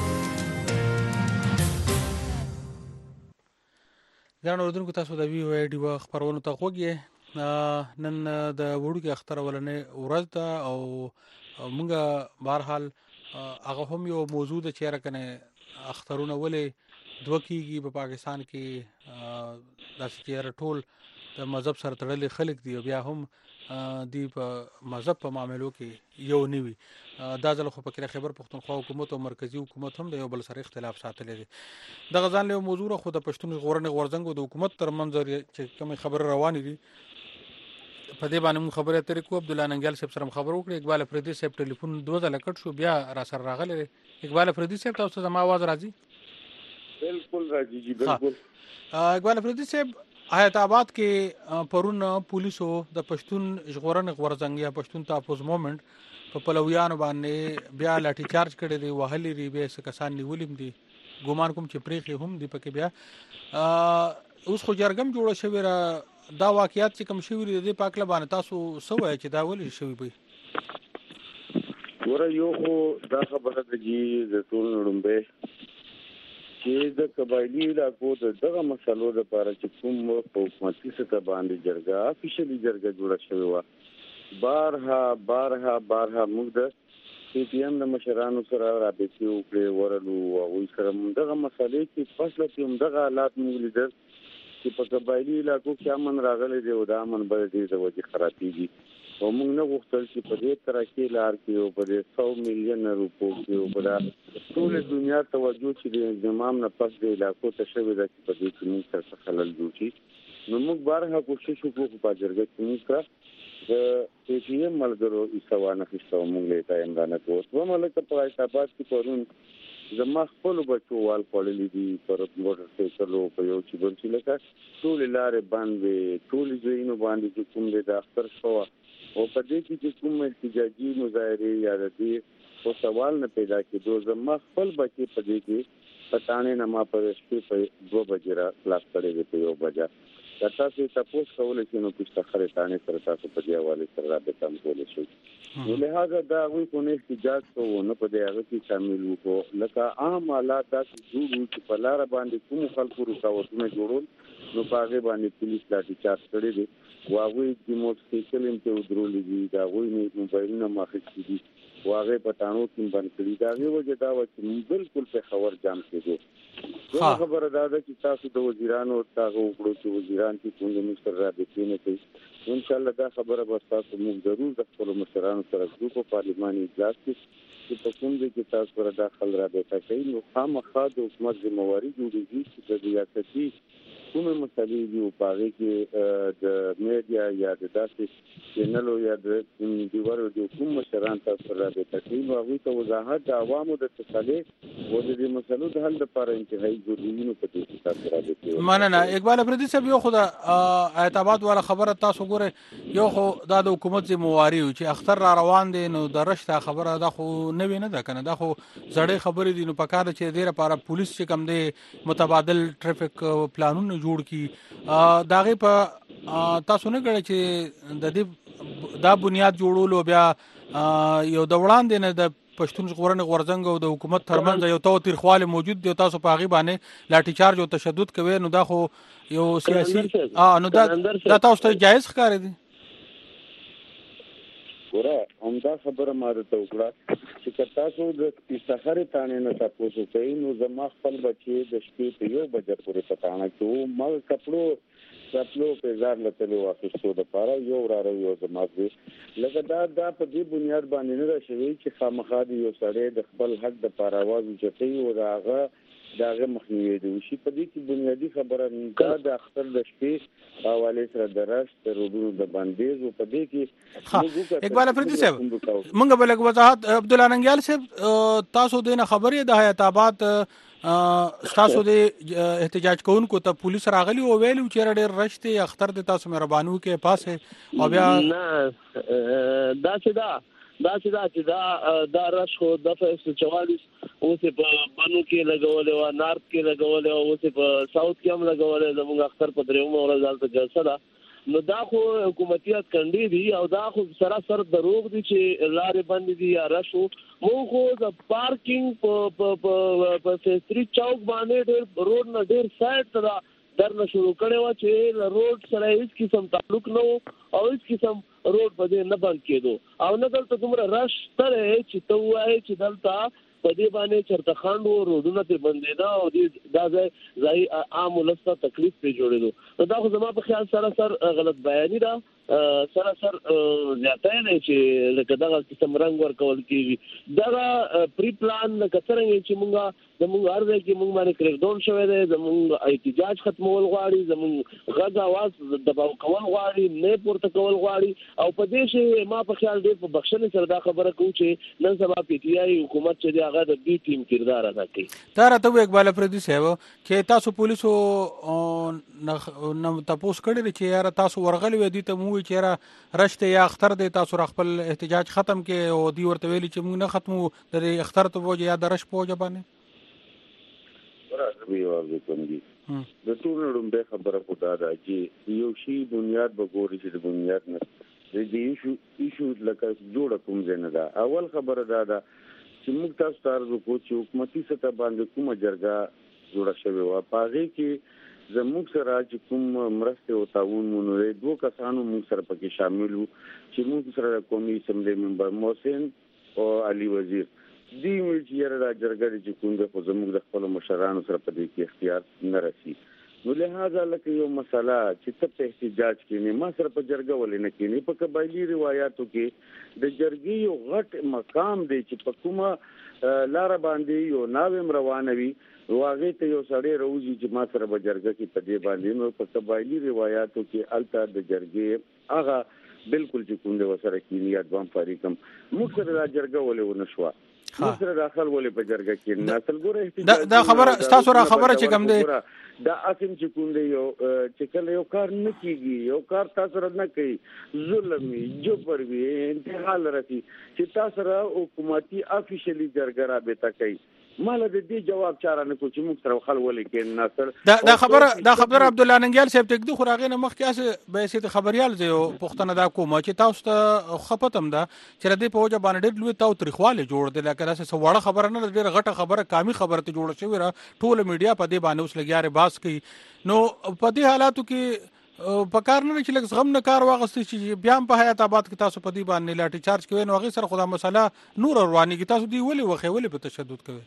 D: ځان اوردونکو تاسو د وی او دیوا خبرونه ته خوږی نن د وړو کې اختر ولنې ورځ ده او موږ بهر حال هغه هم یو موضوع د چیرې کنه اخترونه ولې دوه کیږي په پاکستان کې د چیرې ټول د مذهب سره تړلې خلک دی بیا هم دی په مذهب په معاملو کې یو نیوي دا ځل خو په خیبر پختونخوا حکومت او مرکزی حکومت هم د یو بل سره اختلاف ساتلی دی د غزان له موضوع خو د پښتون ژغورنې غورځنګ او د حکومت ترمنځ چې کوم خبر روانې دي په دې باندې مو خبره ترې کو عبد الله ننګیال صاحب سره خبرو کړې اقبال افریدي صاحب ټلیفون دوه ځله کټ شو بیا را سره راغلی اقبال افریدي صاحب تاسو زما आवाज راځي
F: بالکل راځي جی بالکل
D: اقبال افریدي صاحب حیات آباد کې پرون پولیسو د پښتون ژغورنې غورځنګ یا پښتون تحفظ موومېنټ په پلویانو باندې بیا لاټي چارج کړي دی وهلي ری به څه کسان نیولم دي ګومان کوم چې پریخي هم دی پکې بیا اوس خو جرګم جوړ شوی را دا واقعیت چې کوم شوی دی په اکله باندې تاسو سوای چې دا ولې شوی وي؟
F: ګوره یو خو دا خبره ده چې د ټول نړۍ چې د قبایلی علاقو دغه مسلو لپاره چې کوم په حکومتي سطح باندې جرګه افیشلی جرګه جوړه شوې و بارها موږ د پی ټی ایم د مشرانو سره رابطې وکړې ورلو او سره دغه مسلې کې فاصله کې دغه حالات موږ لیدل چې په قبایلی علاقو کې امن راغلی دی او د امن بل دی د وجې خرابېږي او موږ نه غوښتل چې په دې ترقی لار کې او په 100 میلیون روپو کې او په ټول دنیا توجه چې د انضمام نه پس د علاقو ته شوی د په دې کې موږ سره خلل جوړ شي نو موږ بارها کوشش وکړو په جرګه کې موږ د پی ټی ایم ملګرو ایسوانه خښتو موږ له تایم نه کوو ملک په حسابات کې پرون زما خپل بچو وال پړلې دي پر موټر سایکل او په یو چې ورچې لکه ټول لارې باندې ټول ځینو باندې چې کوم د اختر شو او په دې کې چې کوم احتجاجي مظاهره یا د دې او سوال نه پیدا کېدو زما خپل بچي په دې کې پټانې نه ما په شپې په 2 بجې را خلاص کړې په 1 بجه تاسو تاسو کولای شئ نو پښته خریدانه سره تاسو په دی حواله سره رابطه کولای شئ نو لهدا دا وی کو نه احتجاج کوو نه په دې هغه کې شامل وو لکه عام حالات تاسو جوړو چې په لار باندې کوم خلکو رکاوټونه جوړول نو هغه باندې پولیس لاټي چارج کړی دی واغوي د موټر سایکل په ودرولې دي دا غوي نه موبایلونه ماخذ دي واغه پټانو کې باندې کړی دا وجه دا و چې بالکل په خبر جام کېږي دا خبره دا ده چې تاسو د وزیرانو تاسو وګړو چې وزیران چې څنګه مستر رابطې نه کوي ان شاء الله دا خبره به تاسو موږ ضرور د خپل مشرانو سره په پارلماني اجلاس کې چې کوم دې کې تاسو سره داخل رابطه کوي نو خامخا د حکومت ذمہواری جوړیږي چې د ریاستي کومه مسلې دی او پاره کې د میډیا یا د داسې چینلو یا د دیوارو د کوم مشران تاسو رابطه کوي نو هغه ته وضاحت د عوامو د تسلې او د دې مسلو د حل لپاره انتهایی ضروري نو په دې کې تاسو رابطه
D: مننه اقبال افریدي صاحب یو خدا اعتماد والا خبره تاسو ګوره یو خو د حکومت ذمہواری چې اختر را روان دي نو د رشته خبره دا خو نه ویني دا کنه دا خو زړې خبرې دي نو په کار چې ډیره لپاره پولیس چې کم دي متبادل ټریفیک پلانونه جوړ کی داغه په تاسو نه غواړئ چې د دې دا بنیاد جوړولو بیا یو د وړاندې نه د پښتون ژغورنې غورځنګ او د حکومت ترمنځ یو توتیر خواله موجود دی تاسو په غي باندې لاټي چارج او تشدد کوي نو دا خو یو سیاسي نو دا تاسو ته جایز ښکاري دي
F: ګوره همدا خبره ما ته وکړه چې تاسو د سحر تانه نه تاسو کوي نو زما خپل بچي د شپې په 1 بجې پورې پټانه کوو ما کپلو په ځار لته واخستو د پاره یو را یو زما دې لکه دا په دې بنیاد باندې نه راشي چې خامخا دی یو سړی د خپل حق د پاره आवाज چټي او داغه مخنیوي دی شي په دې کې بنیادی خبره نه د اختر د شپې حواله سره درش تر وګړو د باندې او په دې کې
D: اقبال افریدي صاحب مونږ بل وضاحت عبد الله ننګیال صاحب تاسو دینه خبرې د حیات آباد تاسو د احتجاج کوونکو ته پولیس راغلی او ویلو چې ډېر رشته اختر د تاسو مهربانو کې پاسه او بیا
E: نه دا چې دا رش خو د 144 اوس په بانو کې لګولې او نارت کې لګولې او اوس په ساوث کې هم لګولې زموږ اختر په دریمه ورځ دلته جلسه ده نو دا خو حکومتیت کنډي دي او دا خو سراسر دروغ دي چې لارې باندې دي یا رشو مو خو د پارکینګ په سټریټ چوک باندې ډېر روډ نه ډېر سایډ ته درنه شروع کړي و چې روډ سره هیڅ قسم تعلق نه او هیڅ قسم روډ په دې نه بند کېدو او نه دلته دومره رش تر چې ته وایې چې دلته په دې باندې چرته خاندو روډونه ته بندیدا او دا ځای عام ولسته تکلیف په جوړېدو دا خو زما په خیال سره غلط بیانې ده سره زیاته نه چې لکه دا قسم رنگ ورکول کیږي دا پری پلان کڅرنګ چې مونږه زموږ ارزه کې مونږ باندې کریکډاون شوی دی زموږ احتجاج ختمول غواړي زموږ غږ आवाज دباو کول غواړي نه پورته کول غواړي او په دې شی ما په خیال ډېر په بخښنې سره دا خبره کوم چې نن سبا پی ټی آی حکومت چې هغه د بي ټیم کردار ادا کوي
D: دا راته اقبال افریدي صاحب چې تاسو پولیسو نو تاسو کړی چې یار تاسو ورغلی و دي ته مو چې را رشته یا اختر دی تاسو خپل احتجاج ختم کې او دی ورته ویلي چې موږ نه ختمو د اختر ته وجه یا د رش په وجه باندې
F: راځي او کوم دي د ټول نړۍ خبره پودا ده چې یو شی بنیاد به ګوري چې د بنیاد نه د دې ایشو لکه جوړه کوم ځنه ده. اول خبره ده چې موږ تاسو ته ارزو کو چې حکومتي سطح باندې کومه جرګه جوړه شوې و پاغه کې زموږ سره چې کوم مرسته او تعاون مونږ دوه کسانو موږ سره پکې شامل وو چې موږ سره قومي اسمبلی ممبر محسن او علي وزیر دی چې را جرګه چې کوم د زموږ د خپل مشرانو سره په دې کې اختیار نه رسی. نو لہذا لکه یو مسله چې ته په احتجاج کې ما سره په جرګه ولې نه کېنی په قبایلی روایتو کې د جرګې یو غټ مقام دی چې په کومه لار باندې یو ناویم روانوي واغې ته یو سړی روزي چې ما سره په جرګه کې په دې باندې نو په قبایلی روایتو کې الته د جرګې هغه بالکل چې کوم د وسره کې نیت وام فاریکم موږ سره د جرګه ولې ونشوا سره داخل ولې په جرګه کې نسل ګوره احتجاج دا خبره تاسو را خبره چې کوم دی دا اسیم چې کوم دی یو چې کله یو کار نه کیږي یو کار تاسو رد نه کوي ظلمي جبر وی انتحال رسی چې تاسو را حکومتي افیشلی جرګه را به تکي مال د دې جواب چاره نه کو چې موږ سره خل ولې کې ناصر
D: دا خبره عبد الله ننګیال صاحب ته د خوراغې نه مخ کې به سید خبريال زه پښتنه دا کوم چې تاسو ته خپتم دا چې ردی په وجه باندې ډېر لوی تاو تاریخواله جوړ دي لکه تاسو وړه خبره نه ډېر غټه خبره کامي خبره ته جوړ شوی را ټول میډیا په دې باندې اوس لګیاره باس کوي. نو په دې حالاتو کې په کار نه چې لږ غم نه کار واغستې چې بیا په حیات آباد کې تاسو په دې باندې لاټي چارج کوي نو هغه سره خدا مسله نور رواني کې تاسو دی ولې په تشدد کوي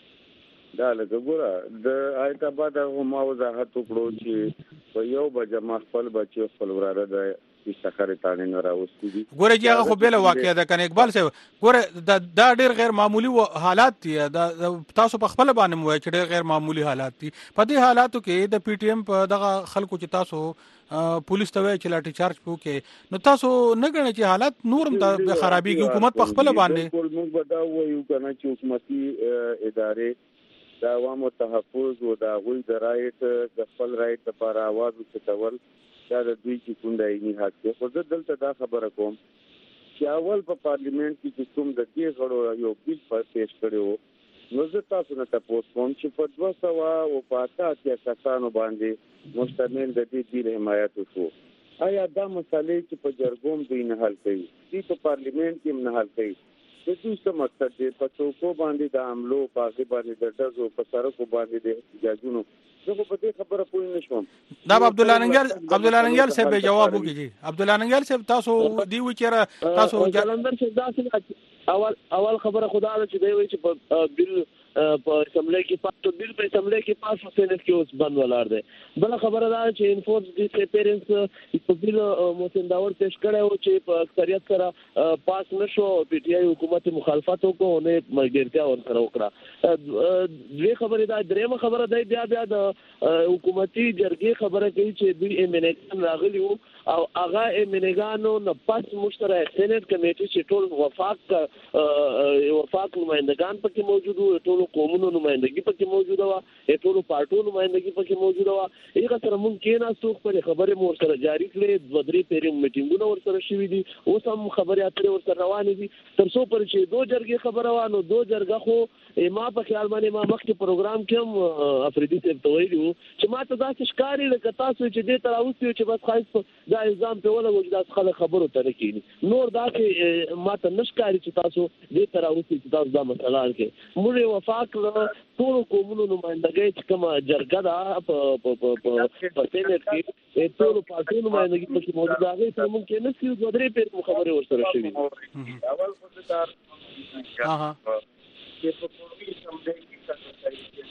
F: دا لکه ګوره د حیات آباد ما وضاحت وکړو چې په یو بجه ما خپل بچي خپل وراره د استخاره تانه نه راوستي دي.
D: ګوره چې هغه خو بل واقعیا ده کنه اقبال صاحب ګوره دا ډېر غیر معمولی حالات دي دا تاسو په خپل باندې مو چې ډېر غیر معمولی حالات دي. په دې حالاتو کې د پی ټی ایم په دغه خلکو چې تاسو پولیس ته وایي چې لاټي چارج وکړي نو تاسو نه غواړئ چې حالات نورم د خرابېږي حکومت په خپل باندې
F: موږ به دا وایو کنه چې حکومتي ادارې دا عوامو تحفظ او دا غوي د رایټ د خپل رایټ لپاره आवाज وکړول دا د دوی چې کوم د عیني حق دی. خو زه دلته دا خبره کوم چې اول په پارلیمنت کې چې کوم د دې غړو یو بیل پیش کړو نو زه تاسو نه تاسو کوم چې په 200 او په 80 کسانو باندې مشتمل د دې بیل حمایت وشو. آیا دا مسالې چې په جرګوم دوی نه حل کوي چې په پارلیمنت کې نه حل کوي د دوی څه مقصد دی په څوکو باندې د عملو پاغي باندې د دزو په سرکو باندې د احتجاجونو زه په دې خبره پوه نه شوم.
D: دا عبد الله ننګیال صاحب جواب وکړي. عبد الله ننګیال صاحب تاسو دی وچره تاسو
E: جلندر صاحب دا اول خبره خدا ده چې دی وی چې په بل په اسمبلی کې پاتو بل په اسمبلی کې پاس سېنات کې اوس بند ولار دی. بل خبره ده چې انفورس دي پیرنټس په بل موسنداور پیش کړو چې په اکثریت سره پاس نشو پی ټی آی حکومت مخالفت وکړو نه مګرتیا ورسره وکړه. دوی خبره ده درېمه خبره ده بیا د حکومتي جرګې خبره کوي چې دوی امنیګان راغلی وو او هغه امنیګانو نه پاس مشترک سېنات کمیټې چې ټول وفاق نمائندگان پکې موجود وو ټول قومونو نمائندګي پکې موجوده و ټول پارټو نمائندګي پکې موجوده و. هغه سره مونږ کې نه څوک پر خبره مور سره جاری کړې د ودري پیریم میټینګونه ور سره شوې دي اوس هم خبرې اترې ور سره روانې دي تر څو پر چې دوه جرګې خبره وانه دوه جرګه خو ما په خیال باندې ما مخکې پروګرام کې هم افریدي صاحب ته ویلو چې ما ته دا ښکاری لکه تاسو چې دې تر اوسه چې بس خاص دا الزام په ولا وجود تاسو خلک خبرو ته کېنی نور دا چې ما ته نشکاری چې تاسو دې تر اوسه چې تاسو دا مسله کې موږ وفاق ټول قومونو نمائندګۍ چې کومه جرګه ده په سېنات کې ټول پارټي نمائندګي پکې موجوده هغه ته موږ کې نه سیو درې پیر خبرې ورسره شوې
F: اول خدای چې په کومي سمدې کې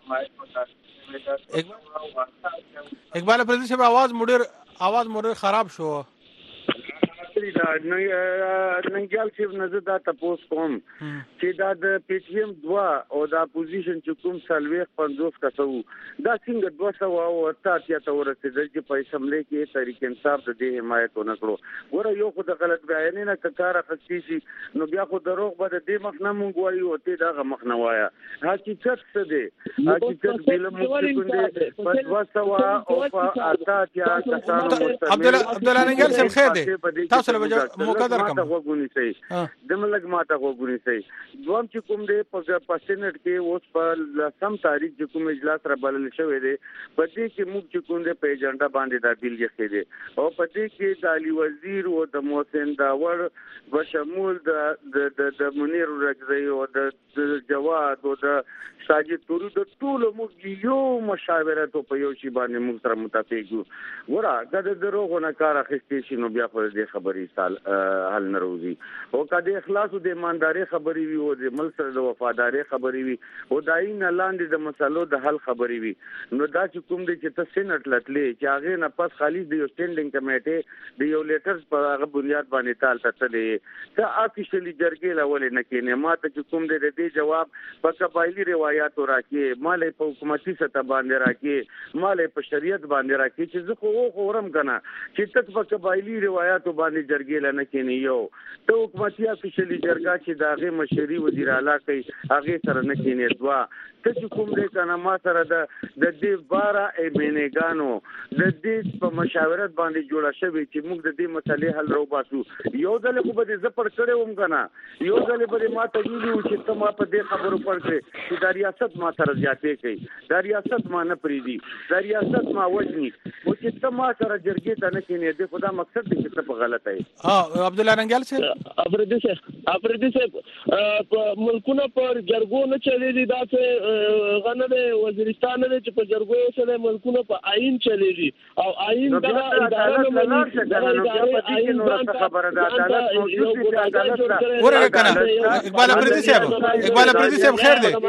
D: اقبال پردیس صاحب आवाज مړ خراب شو.
F: دا ننګیال صاحب نزد دا تاسو کوم چې دا د پی ټی ایم 2 او دا اپوزیشن چې کوم سلويخ 50 کسو دا څنګه 200 او 80 ته ورسېدل چې په اسمبلی کې تحریک انصاف د دې حمایت ونکړو ګوره یو خو د غلط بیان نه کار اخستې شي نو بیا خو دروغ به د دې مخ نه مونږ وایو او ته دا مخ نه وایا حقیقت څه دی حقیقت بل مونږ په 200 او 80 کسانو
D: عبد الله ننګیال صاحب خیر دی تاسو له مقدر کوم
F: وګونی سي د ملګ ماته وګونی سي دوم چې کوم دې په سېنات کې اوس په سم تاریخ چې کوم اجلاس را بلل شوی دی په دې کې موږ چې کوم دې په ایجنډا باندې دا بیل یې دي او په دې کې د علي وزیر او د محسن داور بشمول د منیر رجزی او د جواد او د ساجد تورو د ټول موږ یو مشاورت په یو شی باندې موږ سره متفق یو ورا د دروغ نه کار اخیستې شي نو بیا په دې خبرې سال حل نه روزي او کله اخلاص او د ایمانداري خبرې وي او د ملک سره د وفاداري خبرې وي او داین لاندې د مسلو د حل خبرې وي نو دا چې کوم دي چې تاسو نه تللې چې هغه نه پس خالي د یو سټینډینګ کمیټه د یو لیټرز په هغه بنیاد باندې تال تللې ته افیشلی جرګې لول نه کینې ماته چې کوم دې جواب په قبایلی روایت راکې مالې په حکومتي سطح باندې راکې مالې په شریعت باندې راکې چې زه خو خورم کنه چې تک په قبایلی روایت باندې جرګې لنه کینې یو ته حکومتي افیشلی جرګه چې داغه مشري وزیر اعلی کوي هغه سره نه کینې دوا ته چې کوم دې کنه ما سره د دې 12 ایمنګانو د دې په مشاورت باندې جوړه شوی چې موږ د دې مسلې حل راو باسو یو ځل خو به زپر کړو هم کنه یو ځل به ما ته ویلو چې ته ما په دې خبرو پر کړې چې د ریاست ما سره زیاتې کوي د ریاست ما نه پریدي د ریاست ما وجني او چې ته ما سره جرګې ته نه کینې د خدا مقصد دې چې په غلطه
D: ها عبد الله رنگال صاحب
E: افریدي صاحب ملکونه پر جرګو نه چلېږي دا څه غنه د وزیرستان نه چې په جرګو سره ملکونه په آئین چلېږي او آئین دا اداره نه ملي خبره ده عدالت موجود دی عدالت
D: ورګه کنه اقبال افریدي صاحب خیر دی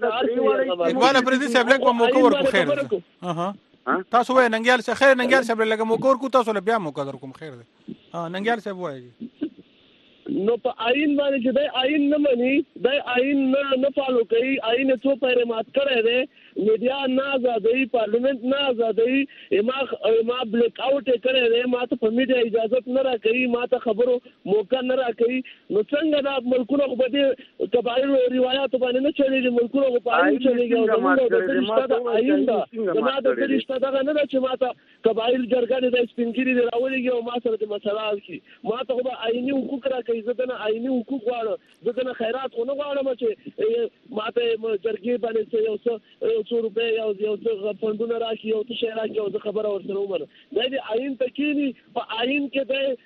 D: اقبال افریدي صاحب لکه موقع ورکو خیر دی تاسو وای ننګیال صاحب خیر ننګیال صاحب لکه موقع ورکو تاسو له بیا موقع در کوم خیر دی ننګیال صاحب وای
E: نو په آئین باندې چې د آئین نه مني د آئین نه فالو کوي آئین څو پیره مات کړی دی میډیا نه آزادۍ پارلیمنت نه آزادۍ ما بلیک آؤٹ کړی دی ما ته په میډیا اجازه نه راکوي ما ته خبرو موقع نه راکوي نو څنګه دا ملکونه خو په دې قبایل روایتو باندې نه چلېږي ملکونه خو په آئین چلېږي او زموږ د رشته د آئین ده ما د رشته دغه نه ده چې ما ته قبایل جرګه د سپینګیري دی راولېږي او ما سره د مسله حل کړي ما ته خو آئیني حقوق راکوي زه دنه آئیني حقوق غواړم زه دنه خیرات خو نه غواړم چې ما ته جرګې باندې یو څه 100 روپے یو څه فندونه راکړي یو څه شی راکړي او زه خبره ورسره ومنم دا د آئین ته کېني په آئین کې د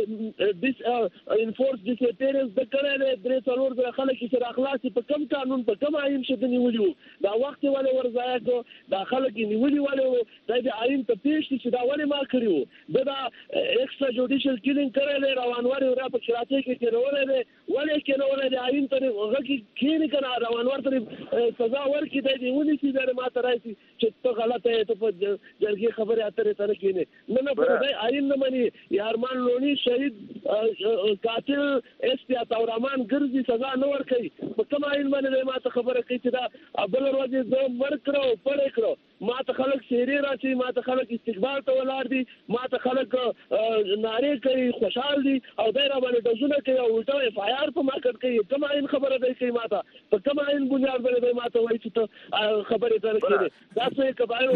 E: انفورس ډیسپیرنس د کړه د 3 د خلک چې اخلاصي په کم قانون په کم آئین شته نیولیو دا وخت ولې ورځای کو دا خلک نیولي ولې د آئین ته پیښ چې دا ولې ما کړیو دا ایکسترا جوډیشل کیلینګ کړل روانواري را په شراطه کې کېرولې ولې کېنولې د آئین ته هغه کې کنه روانوار ته سزا ورکړي د ونی چې د ما ته راځي چې ته غلطه ته په جرګې خبره اترې ته نه کېنه نه په آئین نه مني یارمان لونی شهید قاتل استیا تورمان ګرځي سزا نه ورکړي په کوم آئین باندې ما ته خبره کوي چې دا بل ورځ زه ورکړو پړې کړو ما ته خلک شيري راشي ما ته خلک استقبال ته ولاړ دي ما ته خلک ناره کوي خوشحال دي او دایره باندې دزونه کوي او الټا اف آی آر په مارکټ کوي کوم آئین خبره دی کوي ما ته په کوم آئین بنیاد باندې ما ته وایي چې ته خبره درکړي دا څه کبایر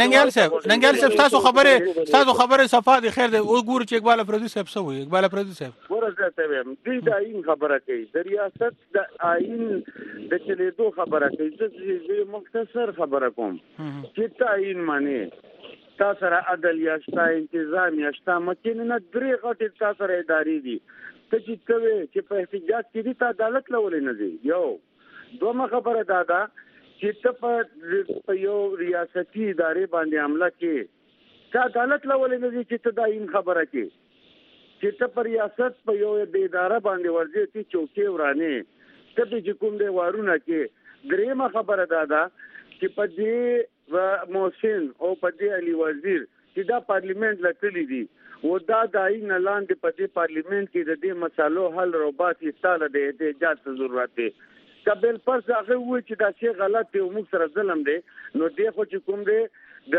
D: ننګیال صاحب تاسو خبره صفه دي خیر دی او ګور چې اقبال افریدي صاحب څه وایي اقبال افریدي صاحب
F: ورته ته ویم د آئین خبره کوي د ریاست د آئین د چلیدو خبره کوي زه مختصر خبره کوم چې تعین معنی تا سره عدل یاشتا انتظام یاشتا مکینه نه درې غټ تا سره اداري دي ته چې کوي چې په احتجاج کې دي ته عدالت لولې نه دي یو دومره خبره دادا چې ته په یو ریاستي ادارې باندې عمله کې ته عدالت لولې نه دي چې ته دا این خبره کې چې ته پر ریاست په یو د اداره باندې ورځي چې چوکي ورانه ته چې کوم دی وارونه کې درېمه خبره دادا چې په دې محسن او په دې علي وزیر چې دا پارلیمنت لټلی دي او دا دای نه لاندې په دې پارلیمنت کې د دې مسالو حل روباسي ستاله د احتجاج ضرورت دی قبل پر ځای وو چې دا شی غلط دی او موږ سره ظلم دی نو دې خو چې کوم دی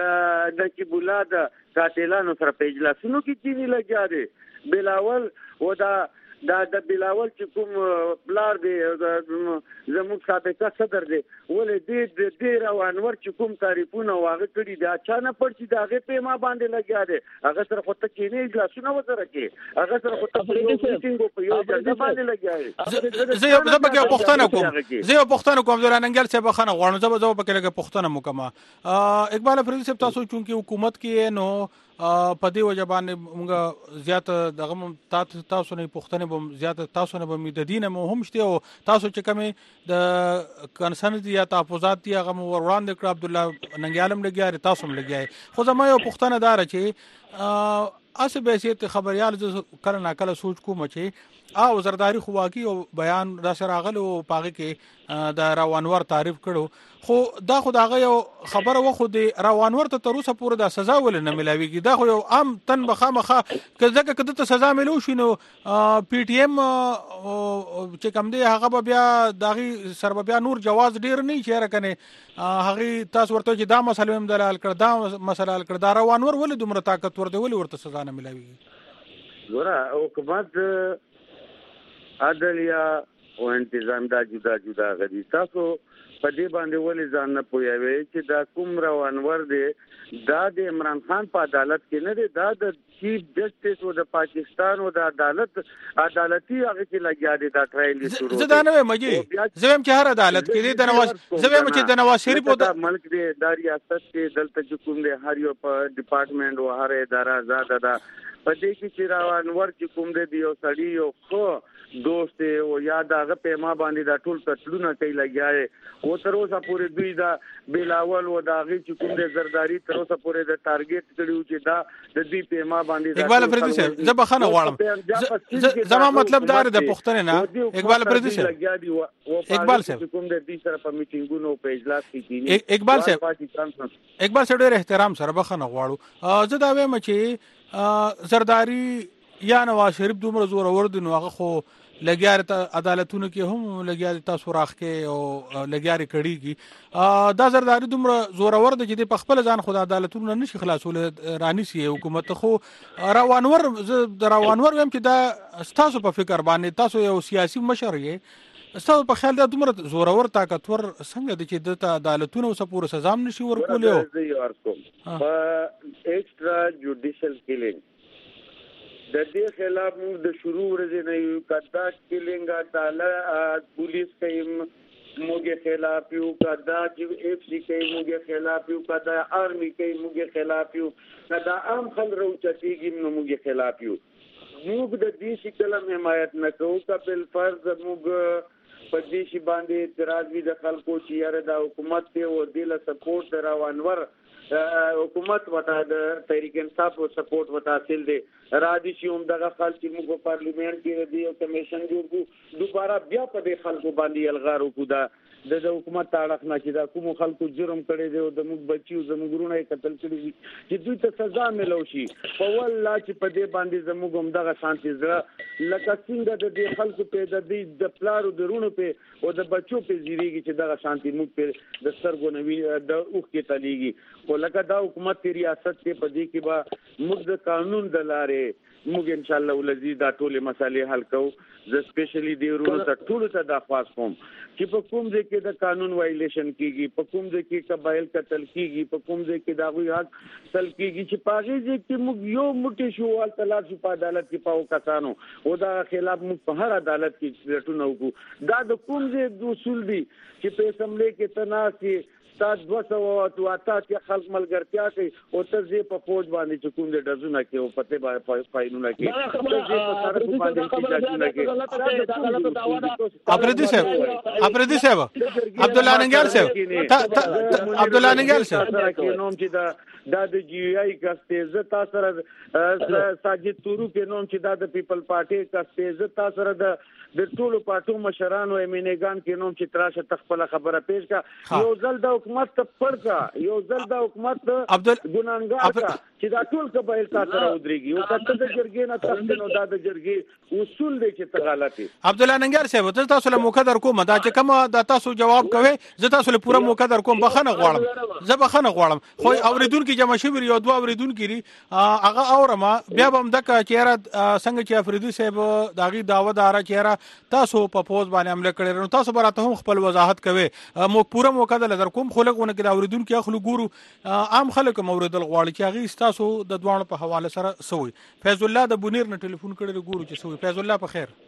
F: د کیبولا د قاتلانو سره په اجلاسونو کې چینی لګیا دی بلاول او دا دا د بلاول چې کوم بلار دی زموږ سابقه صدر دی ولې دې روانور چې کوم تعریفونه واغ کړي دا اچانه پړ چې دا غي په ما باندې لګیا دی هغه سره خو ته کې نه اجلاسونه وزره کې هغه سره خو ته په یو میټینګ په یو ځای باندې لګیا دی
D: زه به پښتنه کوم عبدالله ننګل صاحب خانه غواړم زه به کې لګه پښتنه مکمه اقبال افریدي صاحب تاسو چونکی حکومت کې نو په دې وجه باندې موږ زیات دغه تاسو نه پښتنه به زیات تاسو نه به د دین هم شته او تاسو چې کومه د کنسرن دي یا تحفظات دي هغه ور وړاندې کړ عبدالله ننګیالم لګیا تاسو هم لګیا خو زما یو پښتنه دار چې اسه به سیت خبريال کله نا کله سوچ کوم چې او زرداری خو واقعي او بیان را سره غلو پاغه کې د روانور تعریف کړو خو دا خو داغه یو خبره و خو د روانور ته تر اوسه پورې د سزا ول نه ملاويږي دا خو یو عام تن بخامخه کله کده ته سزا ملو شنو پی ټی ایم چې کوم دی هغه بیا داغي سر بیا نور جواز ډیر نه چیرې کنه هغه تاسو ورته چې دا مسله هم دلال کړ دا مسله حل کړ دا روانور ول دومره طاقت ور دی ول ورته سزا نه ملاويږي
F: ګوره حکومت عدالیا او انتظام دا جدا غدي تاسو په دې باندې ولې ځان نه پوهیږئ چې دا کوم روانور دی دا د عمران خان په عدالت کې نه دی دا د چیف جسټس او د پاکستان او د عدالتي هغه کې لګیا دی دا ټرایل شروع
D: زه دا نه وایم زم چې هر عدالت کې دی د نواز زم چې د نواز شریف او د
F: ملک دی د ریاست کې دلته کوم دی هر یو په ډپارټمنټ او هر اداره آزاد ده په دې کې چې روانور چې کوم دی یو سړی یو خو دوست او یاد هغه په ما باندې دا ټول قتلونه کوي لګیاي او تر اوسه پورې دوی دا بلاول او دا غي چې کوم د زرداری تر اوسه پورې د ټارګټ کړیو چې دا د دې په ما باندې
D: اقبال افریدي صاحب زه بخنه غواړم زما مطلب دا د پښتنه نه اقبال افریدي صاحب اقبال صاحب
F: کوم د دې سره په میټینګونو په اجلاس کې
D: دي اقبال صاحب ډېر احترام سره بخنه غواړو زه دا وایم چې زرداری یا نواز شریف دومره زور ور دي نو هغه خو لګیار ته عدالتونو کې هم لګیار تاسو راخ کې او لګیار کړيږي دا زرداری دومره زور ور دي چې په خپل ځان خود عدالتونو نشي خلاصول رانی سي حکومت خو روانور د روانور هم چې دا تاسو په فکر باندې تاسو یو سیاسي مشر یې تاسو په خیال دا دومره زور ور طاقتور څنګه د چې د عدالتونو سپور سزا نشي ورکول یو
F: په ایکسترا جوډیشل کیلینګ د دې خلاف موږ د شروع ورځې نه یو کدا کیلینګا تعالی پولیس کوي موږ خلاف یو کدا چې اف سی کوي موږ خلاف یو کدا آرمي کوي موږ خلاف یو کدا عام خلک راوچتيږي نو موږ خلاف یو موږ د دې شکل حمایت نه کوو کبل فرض موږ په دې شی باندې اعتراض وی د خلکو چې یاره د حکومت ته او د له سپورټ روانور حکومت وتا د تحریک انصاف او سپورټ وتا حاصل دي راځي چې هم دغه خلک چې موږ پارلیمنت کې دی او کمیشن جوړ کو دوباره بیا په دې خلکو باندې الغار وکړه د حکومت تاړه نه چې دا کوم خلکو جرم کړي دی او د موږ بچیو زموږ ورونه قتل کړي دي چې دوی ته سزا ملو شي په والله چې په دې باندې زموږ هم دغه شانتي زړه لکه څنګه د دې خلکو په د دې د پلارو درونو په او د بچو په زیریږي چې دغه شانتي موږ په د سترګو نوي د اوخ کې تليږي او لکه دا حکومت ریاست کې په دې کې به موږ د قانون د لارې موږ ان شاء الله ولزي دا ټول مسالې حل کوو ز سپیشلی دی ورونو ته ټول ته د خاص کوم چې په کوم ځای کې د قانون وایلیشن کیږي په کوم ځای کې قبایل قتل کیږي په کوم ځای کې دا غوي حق تل کیږي چې پاغي ځای کې موږ یو موټي شو ول طلاق شو په عدالت کې پاو کسانو او دا خلاف موږ په هر عدالت کې رټونه وکړو دا د کوم ځای د اصول دي چې په اسمبلی کې تناسي تاسو 200 او اته خلک ملګرتیا کوي او تاسو په فوج باندې چې کوم د دزونه کې او پته باندې فاینونه کې
D: افریدي صاحب عبدالله ننګال صاحب عبدالله ننګال صاحب
F: نوم چې دا د جی آی کاسته ز تاسو سره ساجد تورو کې نوم چې دا د پیپل پارټي کاسته ز تاسو سره د د ټولو پارټو مشرانو امینګان کې نوم چې تراشه تخپل خبره پیش کا یو ځل د حکومت ته پړکا یو ځل د حکومت ګناګار کا چې دا ټول قبایل تاسو راودريږي او تاسو د جرګې نه تاسو نو دا د جرګې اصول دي چې تغالطي
D: عبد الله ننګر صاحب تاسو له موقع در کوم دا چې کوم د تاسو جواب کوي زه تاسو له پوره موقع در کوم بخنه غواړم زه بخنه غواړم خو اوریدونکو جمع شوی یو دوه اوریدونکو لري هغه اورما بیا هم د چیرې څنګه چې افریدي صاحب داغي داوا دارا چیرې تاسو په پوز باندې عمل کړی نو تاسو براته هم خپل وضاحت کوي مو پوره موقع در کوم خلکونه کې اوریدونکو خلک ګورو عام خلک موردل غواړي چې هغه تاسو د دوانو په حواله سره سوي فیض الله د بونیر نه ټلیفون کړی ګورو چې سوي فیض الله په خیر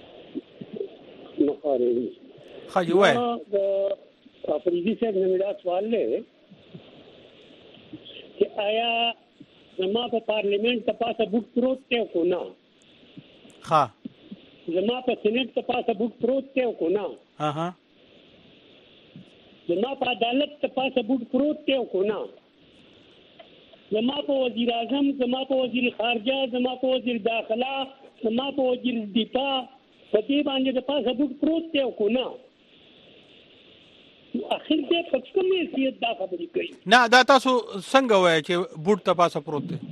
D: خاجي وای
H: افریدي صاحب نے میرا سوال لے کہ آیا زما په پارلیمنت ته پاسه بوک پروت ته کو نه
D: ها
H: زما په سېنات ته پاسه بوک پروت ته کو نه
D: ها
H: زما په عدالت ته پاسه بوک پروت ته کو نه زما په وزیر اعظم زما په وزیر خارجه زما په وزیر داخله زما په وزیر دفاع په دې باندې د پاسه بوک پروت ته کو نه اخر دې په کومه حیثیت دا خبرې کوي
D: نه دا تاسو څنګه وایي چې بوټ ته پاسه پروت دی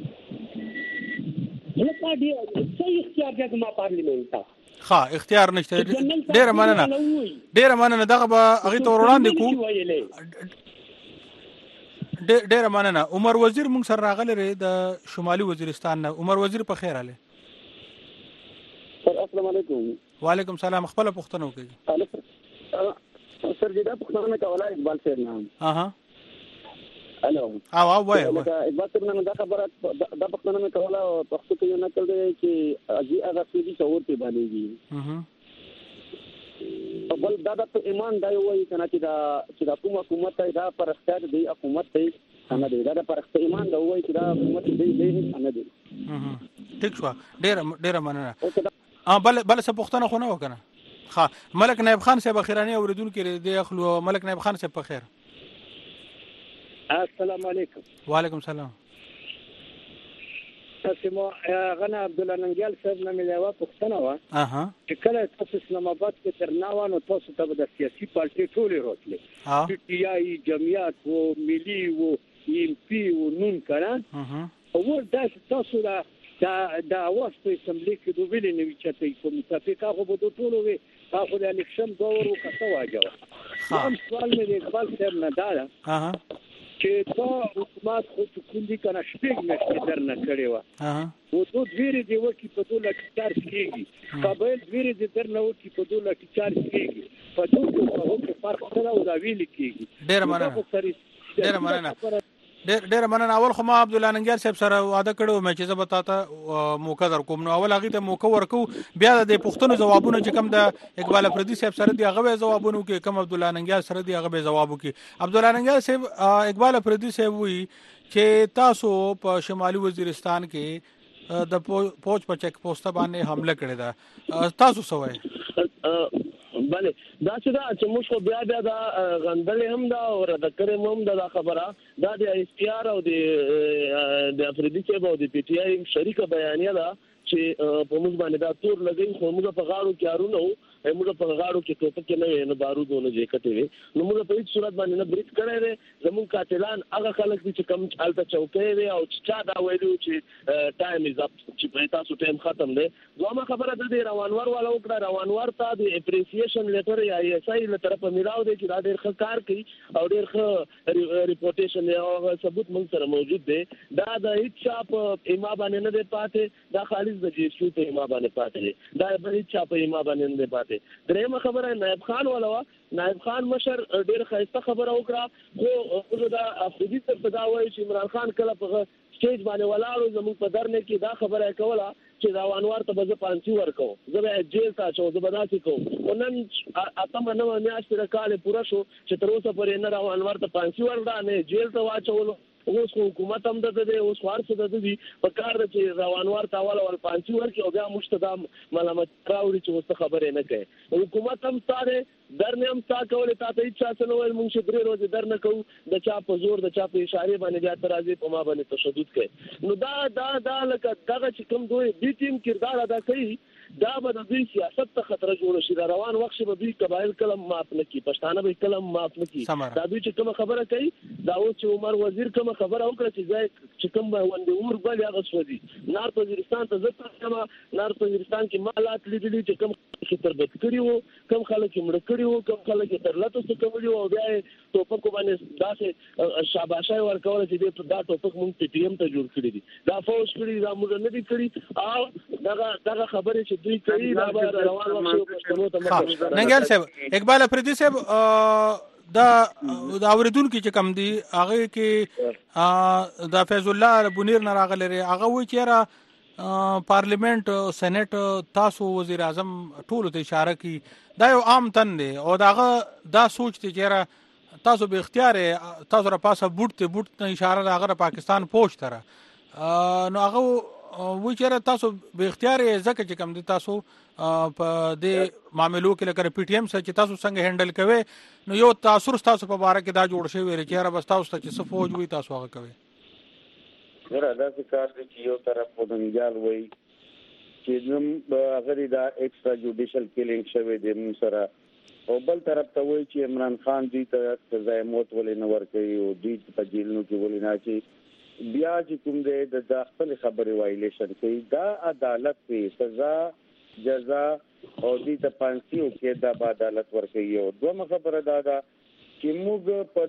H: لکه دې صحیح اختیار دی ما پارلیمنت ته
D: ها اختیار نشته ډیره مننه دغه به هغه تور وړاندې کو ډیره مننه عمر وزیر مونږ سره راغلی د شمالي وزیرستان نه عمر وزیر په خیر اله
I: السلام علیکم
D: وعلیکم السلام خپل پوښتنه وکړئ
I: سر جدا پوښتنه کوله اقبال صاحب نام الو
D: وای
I: اقبال صاحب نن دا خبره دا پوښتنه کوله پښتو کې نه کړل چې اجي هغه سړي څور په باندې بل دا د ایمان دا وایي چې دا کوم حکومت دا پر اختیار دی حکومت ته نه دی دا پر ایمان دا وایي چې دا حکومت دی نه دی
D: ټیک شو ډیره مننه بل څه پوښتنه خو نه وکنه ها ملک نائب خان صاحب اخیرانی اوریدونکو دی اخلو ملک نائب خان صاحب په خیر
H: السلام علیکم
D: وعلیکم السلام
H: تاسو غنا عبد الله ننګیال صاحب نه مليوه پښتنه وا چې کله تاسو اسلام آباد کې ترناوانو تاسو ته د سیاسي پارټي ټولې روتلې پی ټی آی جمعیت او ملي او ایم پی او نون کړه او دا تاسو دا واسطه اسمبلی کې دوه ویلې نوي چته کوم متفقه خو به ټولو وي تاسو د الیکشن دور وکړه واجو هم سوال مې اقبال صاحب نه دا چې تا حکومت خو کوندي کنه شپږ مشته درنه کړی و او تو دویری دی وکی په دوله کې چارج کیږي قبایل دویری دی درنه وکی په دوله کې چارج کیږي په دوله کې فرق سره او دا ویل کیږي
D: ډیر مننه اول خو ما عبد الله ننګیال صاحب سره وعده کړو مې چې زه ته موقع در کوم نو اول هغه ته موقع ورکو بیا د پښتون جوابونه چې کوم د اقبال افریدي صاحب سره دی هغه جوابونه کې کوم عبد الله ننګیال سره دی هغه جواب وکي عبد الله ننګیال صاحب اقبال افریدي صاحب وی چې تاسو په شمالي وزیرستان کې د پوج په چک پوسټ باندې حمله کړې ده تاسو سوای
E: بله دا چې موږ بیا دا غندلې هم دا او د کریم هم دا خبره دا د استیار او د افریدي صاحب او د پی ټی آی شریکه بیانیه ده چې په موږ باندې دا تور لګي خو موږ په غاړو کې ارونه موږ په غاړو کې ټوپک نه بارودونه جې کټې وي نو موږ په هیڅ صورت باندې نه بریټ کړی دی زموږ قاتلان هغه خلک چې کم حالت چوکۍ وي او چې دا ویلو چې ټایم از اپ چې په تاسو ټایم ختم دی دوه خبره د روانوار والا وکړه روانوار ته د اپریسیشن لیټر یا ایس آی له طرفه میراو دی چې دا ډېر ښه کار کوي او ډېر ښه ریپورټیشن او ثبوت موږ سره موجود دی دا د هیڅ چا په ایما باندې نه دی پاتې دا خالص د جی شو په ایما باندې پاتې دی دا به هیڅ چا په ایما باندې نه دی پاتې درېمه خبره نائب خان والا نائب خان مشر ډېر ښایسته خبره وکړه خو دا افریدي صاحب دا وایي چې عمران خان کله په سټیج باندې ولاړو زموږ په درنه کې دا خبره کوله چې دا وانوار ته به پانسی ورکو زه به جیل ته چو زه به داسې کوم نن اتمه نو میاشتې د کال پوره شو چې تر اوسه پورې نه وانوار ته پانسی وردا نه جیل ته واچولو اوس حکومت هم د دې اوس وارث د دې په کار د چې روانوار تاول ول پانسی ورکی او بیا مشتدام ملامت راوړي چې وسته خبره نه کوي حکومت هم ستاره درنه هم تا کولې تا ته هیڅ څه نه ویل مونږ چې درې ورځې درنه کوو د چا په زور د چا په اشاره باندې بیا ترازی په ما باندې تشدد کوي نو دا لکه دغه چې کوم دوی دې ټیم کردار ادا کوي دا به د دوی سیاست ته خطر جوړ شي. روان وخت به دوی قبایل کلم معاف نه کی، پښتانه به کلم معاف نه کی. دا دوی چې کوم خبره کوي دا او چې عمر وزیر کوم خبره وکړه چې ځای چې کوم باندې ور بل هغه سودي نارت وزیرستان ته ځکه کما نارت وزیرستان کې مالات لیدلي چې کوم چې تربت کړی وو، کوم خلک مړ کړی وو، کوم خلک ترلته څه کوي او بیا ټوپک باندې داسې شاباشای ورکول چې دا ټوپک مونږ پی ټی ایم ته جوړ کړی دي، دا فوج کړی دا موږ نه دي کړی. او دغه خبره چې دوی کوي دا به روان وخت پښتنو ته مخه.
D: ننګیال صاحب اقبال افریدي صاحب دا اوریدونکو چې کم دي هغه کې دا فیض الله بنیر نه راغلی هغه وایي چې را پارلیمنت سېنات تاسو وزیر اعظم ټول ته اشاره کی دا یو عام تن دی او دا سوچ ته چې تاسو به اختیار تاسو را پاسه بوت نه اشاره راغره پاکستان پوښ تر نو هغه و چې تاسو به اختیار ځکه چې کم دي تاسو په دې معاملو کې لکه پی ټی ایم سره چې تاسو څنګه هندل کوي نو یو تاثیر تاسو په باره کې دا جوړ شوی ویل چې را بس تاسو ته چې فوج وي تاسو هغه کوي.
F: غره دا څه کار دی چې یو طرف په ننګال وای چې نن غری دا ایکسترا جوډیشل کیلینګ شوی دی موږ سره او بل طرف ته وای چې عمران خان دوی ته سزا موت ولې نه ورکړي او دوی په جیلونو کې ولې نه چې بیا چې کوم دی د خپل خبرې وایلیشن کوي دا عدالت دی سزا جزا او دې ته پانسی او کې دا عدالت ورکړي. او دوه خبره دا چې موږ په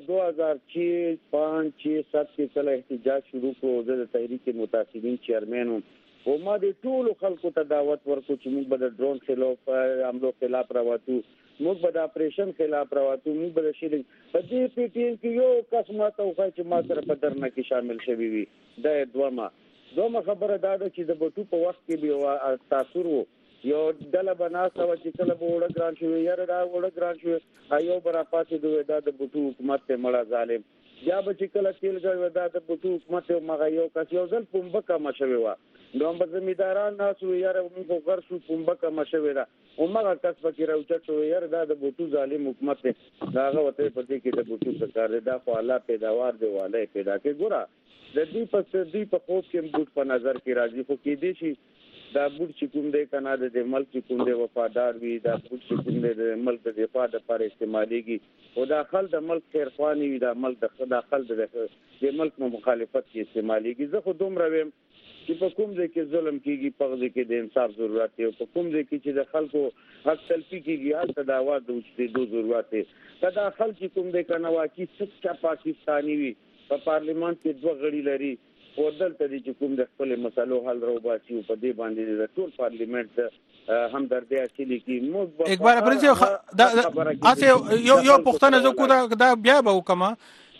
F: 2005 7 کې کله احتجاج شروع کړو د تحریک متاثرین چیرمن او ما د ټول خلکو ته دعوت ورکړو چې موږ به د ډرون خلاف عملو خلاف راواتو، موږ به د اپریشن خلاف راواتو، موږ به د شیلینګ په دې پی ټی ایم کې یو کس ماته وایي چې ما سره په درنه کې شامل شوی وي. دا دوه خبره دا ده چې د بټو په وخت کې به تاثیر وو یو ډله بناسته و چې کله به وړه ګران شوی یاره دا وړه ګران شوی یو برا پاتې دوی دا د بوټو حکومت ته مړه ظالم یا به چې کله تیل ګړ دا د بوټو حکومت ته مغه یو کس یو ځل پومبکه مشوي و نو هم زمیداران ناسو یاره موږ غر شو پومبکه مشوي دا او مغه کس پکې راوچت شو یاره دا د بوټو ظالم حکومت ته داغه وته پدې کې د بوټو سرکار دا خو الله پیداوار دی والے پیدا کې ګورا د دې په خوب کې بوټ په نظر کې راځي خو کې دي شي دا بوټ چې کوم دی کنه د ملک چې کوم دی وفادار وي دا بوټ چې کوم دی د ملک د دفاع لپاره استعماليږي او داخل د ملک خیرخواني وي دا ملک د داخل د ملک مخالفت کې استعماليږي. زه خو دومره ویم چې په کوم ځای کې ظلم کیږي په ځای کې د انصاف ضرورت دی او په کوم ځای کې چې د خلکو حق تلفي کیږي هلته د आवाज د اوچتېدو ضرورت دی. که دا خلک چې کوم دی کنه واقعي سچا پاکستاني وي په پارلیمان کې دوه غړي لري او دلته دي چې کوم د خپل مسلو حل راوباسي او په دې باندې د ټول پارلیمنت همدردي اصلي کې موږ
D: اقبال افریدي دا اسه یو پښتنه زکو دا بیا به وکما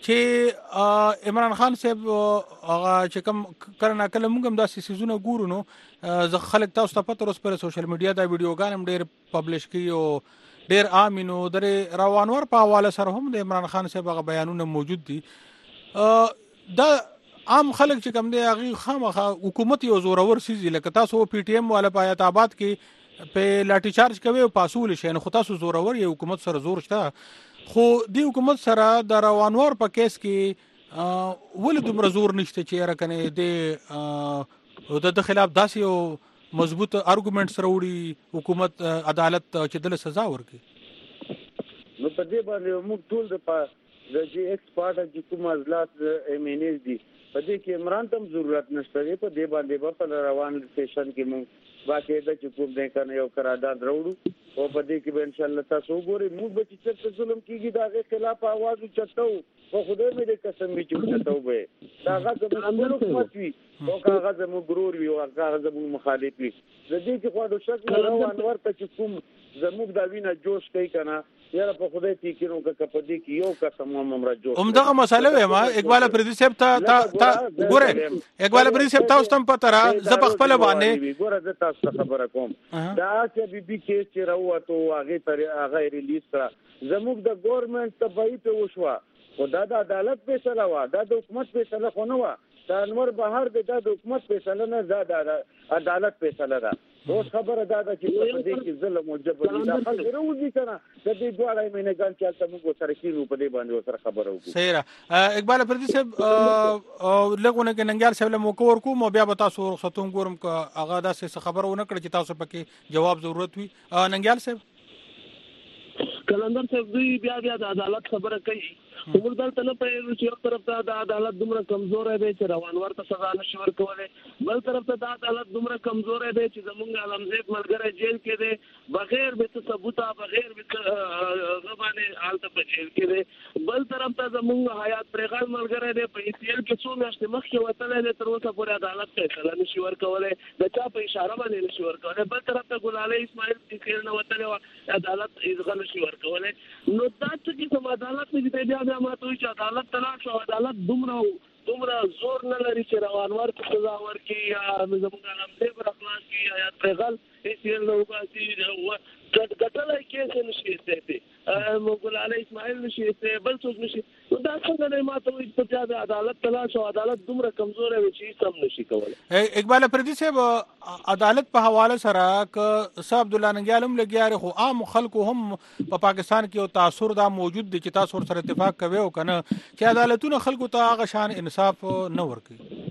D: چې عمران خان صاحب هغه چې کوم کرنا کله موږ هم دا سيزونه ګورو نو ځ خلک تاسو ته پته روس پر سوشل میډیا دا ویډیوګان هم ډېر پبلش کړي او ډېر عامینو درې روانور په حواله سره هم د عمران خان صاحب هغه بیانونه موجود دي. دا عام خلک چې کوم دی هغه خامخا حکومت یو زورور سيزي لکه تاسو پی ټی ایم والا په آباد کې په لاټي چارج کوي او پاسول شي نو تاسو زورور یو حکومت سره زور شته خو دی حکومت سره د روانور په کیس کې ولې دومره زور نشته چې راکنه دی د خلاف داسې یو مضبوط ارګومنټ سره وړي حکومت عدالت چې دله سزا ورکړي.
F: نو په دې باندې موږ ټول د جی ایکس پارټ چې کوم ازلات ایمینز دي په دې کې عمران تم ضرورت نشته په دې باندې په روان سیشن کې موږ باقاعده چې کوم دې کنه یو قرارداد راوړو او په دې کې به ان شاء الله تاسو وګورئ موږ به چې ظلم کیږي دا خلاف आवाज چتو او خدای مې دې قسم می چې چتو به دا هغه زموږ حکومت وي او هغه زموږ ګرور وي او هغه زموږ مخالف وي د دې چې خو د شک نه راو انور ته چې کوم زموږ دا وینه جوش کوي کنه یاره په خدای فکرو کې په دې کې یو قسم ممر جوش
D: همدغه مساله وي ما اقبال افریدي صاحب ته ګوره اقبال افریدي صاحب تاسو تم پته را ز په خپل باندې
F: ګوره زه تاسو خبره کوم دا چې بي بي کې چې راوته هغه پر هغه ریلیز کړه زموږ د ګورنمنت تبعی په وشوا او دا د عدالت فیصله وا دا د حکومت فیصله خو نه وا دا انور بهر د حکومت فیصله نه ده، عدالت فیصله ده. اوس خبره دا ده چې په دې کې ظلم او جبر دي، دا خلک وروځي کنه د دې دواړه مینګان چې تاسو موږ سره کینو په دې باندې سره خبره وکړو.
D: صحیح را اقبال پردي صاحب لګونه کې ننګیال صاحب له موکو ورکو مو بیا به تاسو رخصتون ګورم که هغه داسې خبرونه کړ چې تاسو پکې جواب ضرورت وي. ننګیال صاحب
E: کلندر صاحب دوی بیا د عدالت خبره کوي، موږ دلته نه پېژنو چې یو طرف ته د عدالت دومره کمزورې دی چې روانور ته سزا نشي ورکولی، بل طرف ته د عدالت دومره کمزورې دی چې زمونږ علمزید ملګری جیل کې دی بغیر به ثبوته، بغیر به غبانې حالت په جیل کې دی، بل طرف ته زمونږ حیات پرېغل ملګری دی په ایسیل کې څو میاشتې مخکې وتلی دی، تر اوسه پورې عدالت فیصله نشي ورکولی، د چا په اشاره باندې نشي ورکولی، بل طرف ته ګلالۍ اسماعیل ایسیل نه وتلی وه عدالت هېڅ نشي ورکولی. نو دا څه قسم عدالت دی چې بیا ما ته وایي چې عدالت ته لاړ شو، عدالت دومره زور نه لري چې روانور ته سزا ورکړي یا زموږ علمزید خلاص کړي، حیات پرېغل ایسیل نه وباسي، ګټلی کیس یې نشي ایستی، ګلالۍ اسماعیل نشي ایستی، بل څوک نشي. نو دا څنګه دی؟ ما ته وایي چې بیا د عدالت ته لاړ شو، عدالت دومره کمزوری وي چې هېڅ هم نشي کولی.
D: اقبال پردي صاحب عدالت په حواله سره که څه عبدالله ننګیال هم لګیا خو عام خلکو هم په پاکستان کې یو تاثر دا موجود دی چې تاسو ورسره اتفاق کوئ او که نه چې عدالتونه خلکو ته هغه شان انصاف نه ورکوي.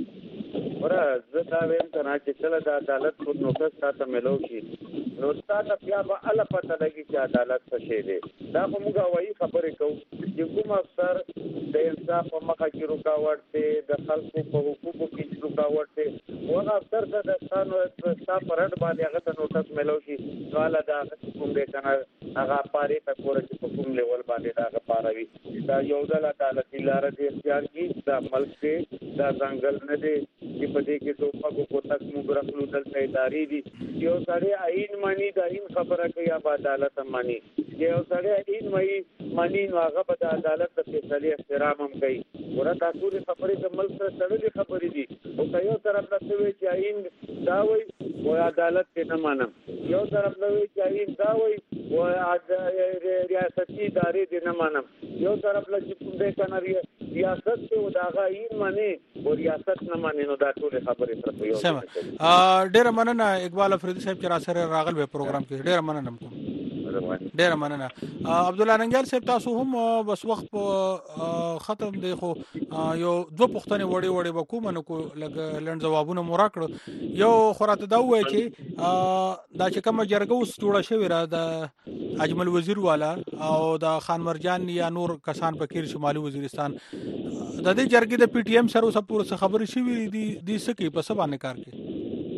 F: وره زه دا ویم که نه چې کله د عدالت پر نوټس تا ته میلو شي نو تا ته بیا به هله پته لګي چې عدالت څه شی دی. دا خو موږ هوایي خبرې کوو چې کوم افسر د انصاف په مخه کې رکاوټ دی، د خلکو په حقوقو کې رکاوټ دی، هغه افسر ته د ستا په رډ باندې هغه ته نوټس میلو شي نو هله د هغه کوم دی که نه هغه پارې ته ګوره چې په کوم لیول باندې د هغه پاره وي. دا یو ډول عدالتي لاره دی اختیار کړي، دا ملک دی، دا ځنګل نه دی چې په دې کې ټوپک کوتک موږ رخلو دلته ادارې دي. یو سړی عین مانی د عین خبره کوي یا به عدالت هم مانی، یو سړی عین مانی نو هغه به د عدالت د فیصلې احترام هم کوي. ګوره دا ټولې خبرې د ملک سره تړلې خبرې دي. او که یو طرف ته څه وایي چې عین دا وایي وایي عدالت یې نه منم، یو طرف ته وایي چې عین دا وایي وایي ریاستي ادارې دې نه منم، یو طرف له چې کوم دی که نه ریاست دی او د هغه عین مني او ریاست نه مني، نو دا ټولې خبرې سره په یو
D: ډېره مننه اقبال افریدي صاحب چې را سره راغل به پروګرام کې. ډېره مننه کوم، ډېره مننه. عبدالله ننګیال صاحب تاسو هم بس وخت په ختم دی خو یو دوه پوښتنې وړې به کوم نو لږ لنډ ځوابونه مو راکړو. یو خو راته دا ووایه چې دا چې کومه جرګه اوس جوړه شوې ده د اجمل وزیر والا او د خان مرجان یا نور کسان پکې شمالي وزیرستان، د دې جرګې د پی ټی ایم سره اوسه پوره خبرې شوې دي څه کوي، په څه باندې کار کوي؟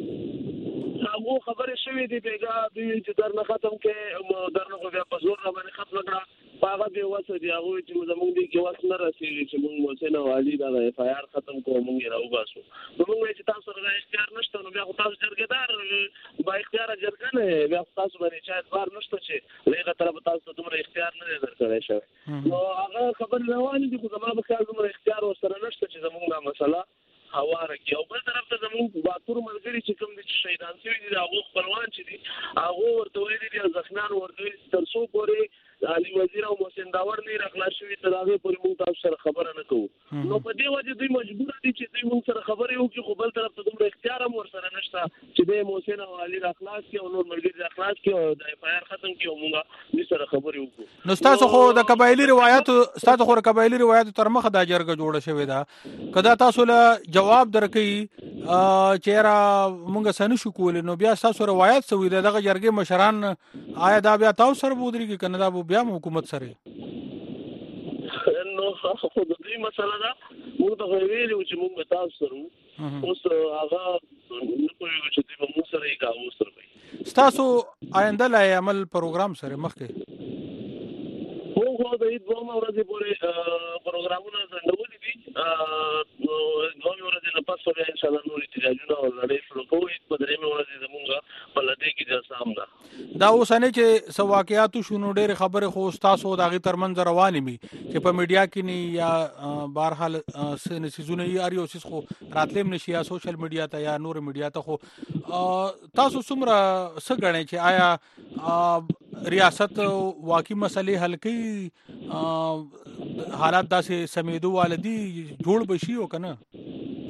E: هغه خبرې شوې دي بیګا دوی چې درنه ختم کې درنه خو بیا په زور باندې ختم کړه، په هغه کې وسه دي هغه چې زمونږ دي کې وس نه رسېږي چې موږ محسن والي دا اف آی آر ختم کوو، موږ یې راوباسو. نو موږ چې تاسو سره اختیار نشته نو بیا خو تاسو جرګهدار با اختیار جرګه نه بیا تاسو باندې چا اعتبار نشته چې لږه طرف تاسو دومره اختیار نه درکړی شوی. نو هغه خبرې روانې دي خو زما په خیال دومره اختیار ورسره نشته چې زمونږ دا مسله هواره کړي. او بل طرف ته زمونږ باتور ملګري چې کوم دي چې شهیدان شوي دي د هغو خپلوان چې دي هغو ورته ویلي دي زخمیان ورته ویلي تر څو پورې علي وزیر او محسن داور نه راخلاص شوي تر هغې پورې موږ تاسو سره خبره نه کوو. نو په دې وجه دوی مجبوره دي چې دوی موږ سره خبرې وکړي، خو بل طرف ته دومره اختیار هم ورسره نشته چې دی محسن او علي راخلاص کړي او نور ملګري راخلاص کړي او د اف آی آر ختم کړي او موږ دوی سره خبرې وکړو.
D: نو ستاسو خو د قبایلي روایاتو تر مخه دا جرګه جوړه شوې ده، که دا تاسو له جواب درکوي چې را مونږ څه نشو کولی نو بیا ستاسو روایت څه وي دغه جرګې مشران آیا دا بیا تاسو سره به ودرېږي که نه دا به بیا حکومت سره؟
E: نو خو د دوی مسله ده، موږ ته خو یې ویلي وو چې موږ به تاسو سره وو، اوس هغه نه پوهېږو چې دوی به موږ سره یي که هغو سره به یي.
D: ستاسو آینده لایې عمل پروګرام سره مخکې
E: خو د عید دومره ورځې پورې پروګرامونه ځنډولي دي، دومره ورځې نه پس بیا انشاءالله نور احتجاجونه او لړۍ شروع کوو. عید په درېیمې ورځې زمونږ په لدې کې جلسه هم ده.
D: دا اوسنۍ چې څه واقعاتو شو نو ډېرې خبرې خو ستاسو د هغې ترمنځ روانې وي چې په میډیا کې نه یا بهرحال څه څیزونه یي هر یو څیز خو راتلی هم نشي یا سوشل میډیا ته یا نور میډیا ته، خو تاسو څومره څه ګڼئ چې آیا ریاست واقعي مسلې حل کوي، حالات داسې سمیدو والا دي جوړ به شي او که نه؟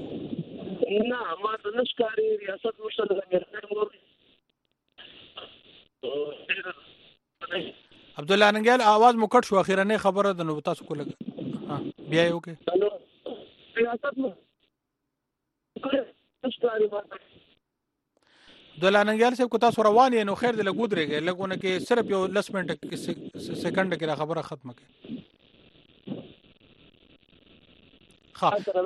E: نه ما د نشکاري ریاست مشر د
D: عبد الله ننګیال आवाज مو کټ شو اخیرنه خبره د نو تاسو کوله بیا یو کې
E: ریاست مو نشکاري
D: د لاننګیال صاحب کو تاسو روان یې نو خیر دې لګودريږي لګونه کې صرف یو 10 منټ سکند کې خبره ختمه کړي ها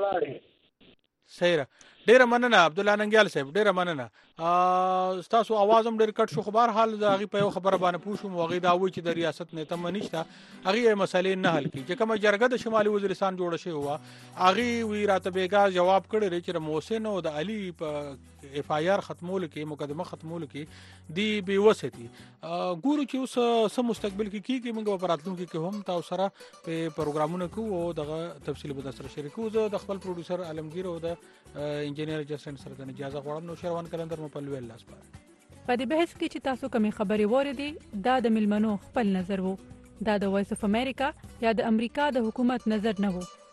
D: سیره ډیره مننه عبد الله ننګیال صاحب ډیره مننه تاسو आवाज هم ډیر کټ شو خبر حال د هغه په یو خبره باندې پوښوم هغه دا وایي چې د ریاست نیته منشته هغه مسلې نه حل کی چې کومه جرګه د شمالي وزیرستان جوړ شوی و هغه وی راته بیګا جواب کړی چې محسن او د علي په اف آی آر ختمول کې مقدمه ختمول کې دی بي وستی ګورو چې اوس سم مستقبل کې کیږي موږ په راتلونکي کې هم تاسو سره په پروګرامونو کې او دغه تفصیل به تاسو سره شریکو زه د خپل پروډوسر عالمگیر او د انجینیر جسن سره د اجازه غواړم نو شروان کلندر مو په لویل لاس
J: په دې بحث کې چې تاسو کومې خبرې وریدي دا د ملمنو خپل نظر وو دا د وایس اف امریکا یا د امریکا د حکومت نظر نه وو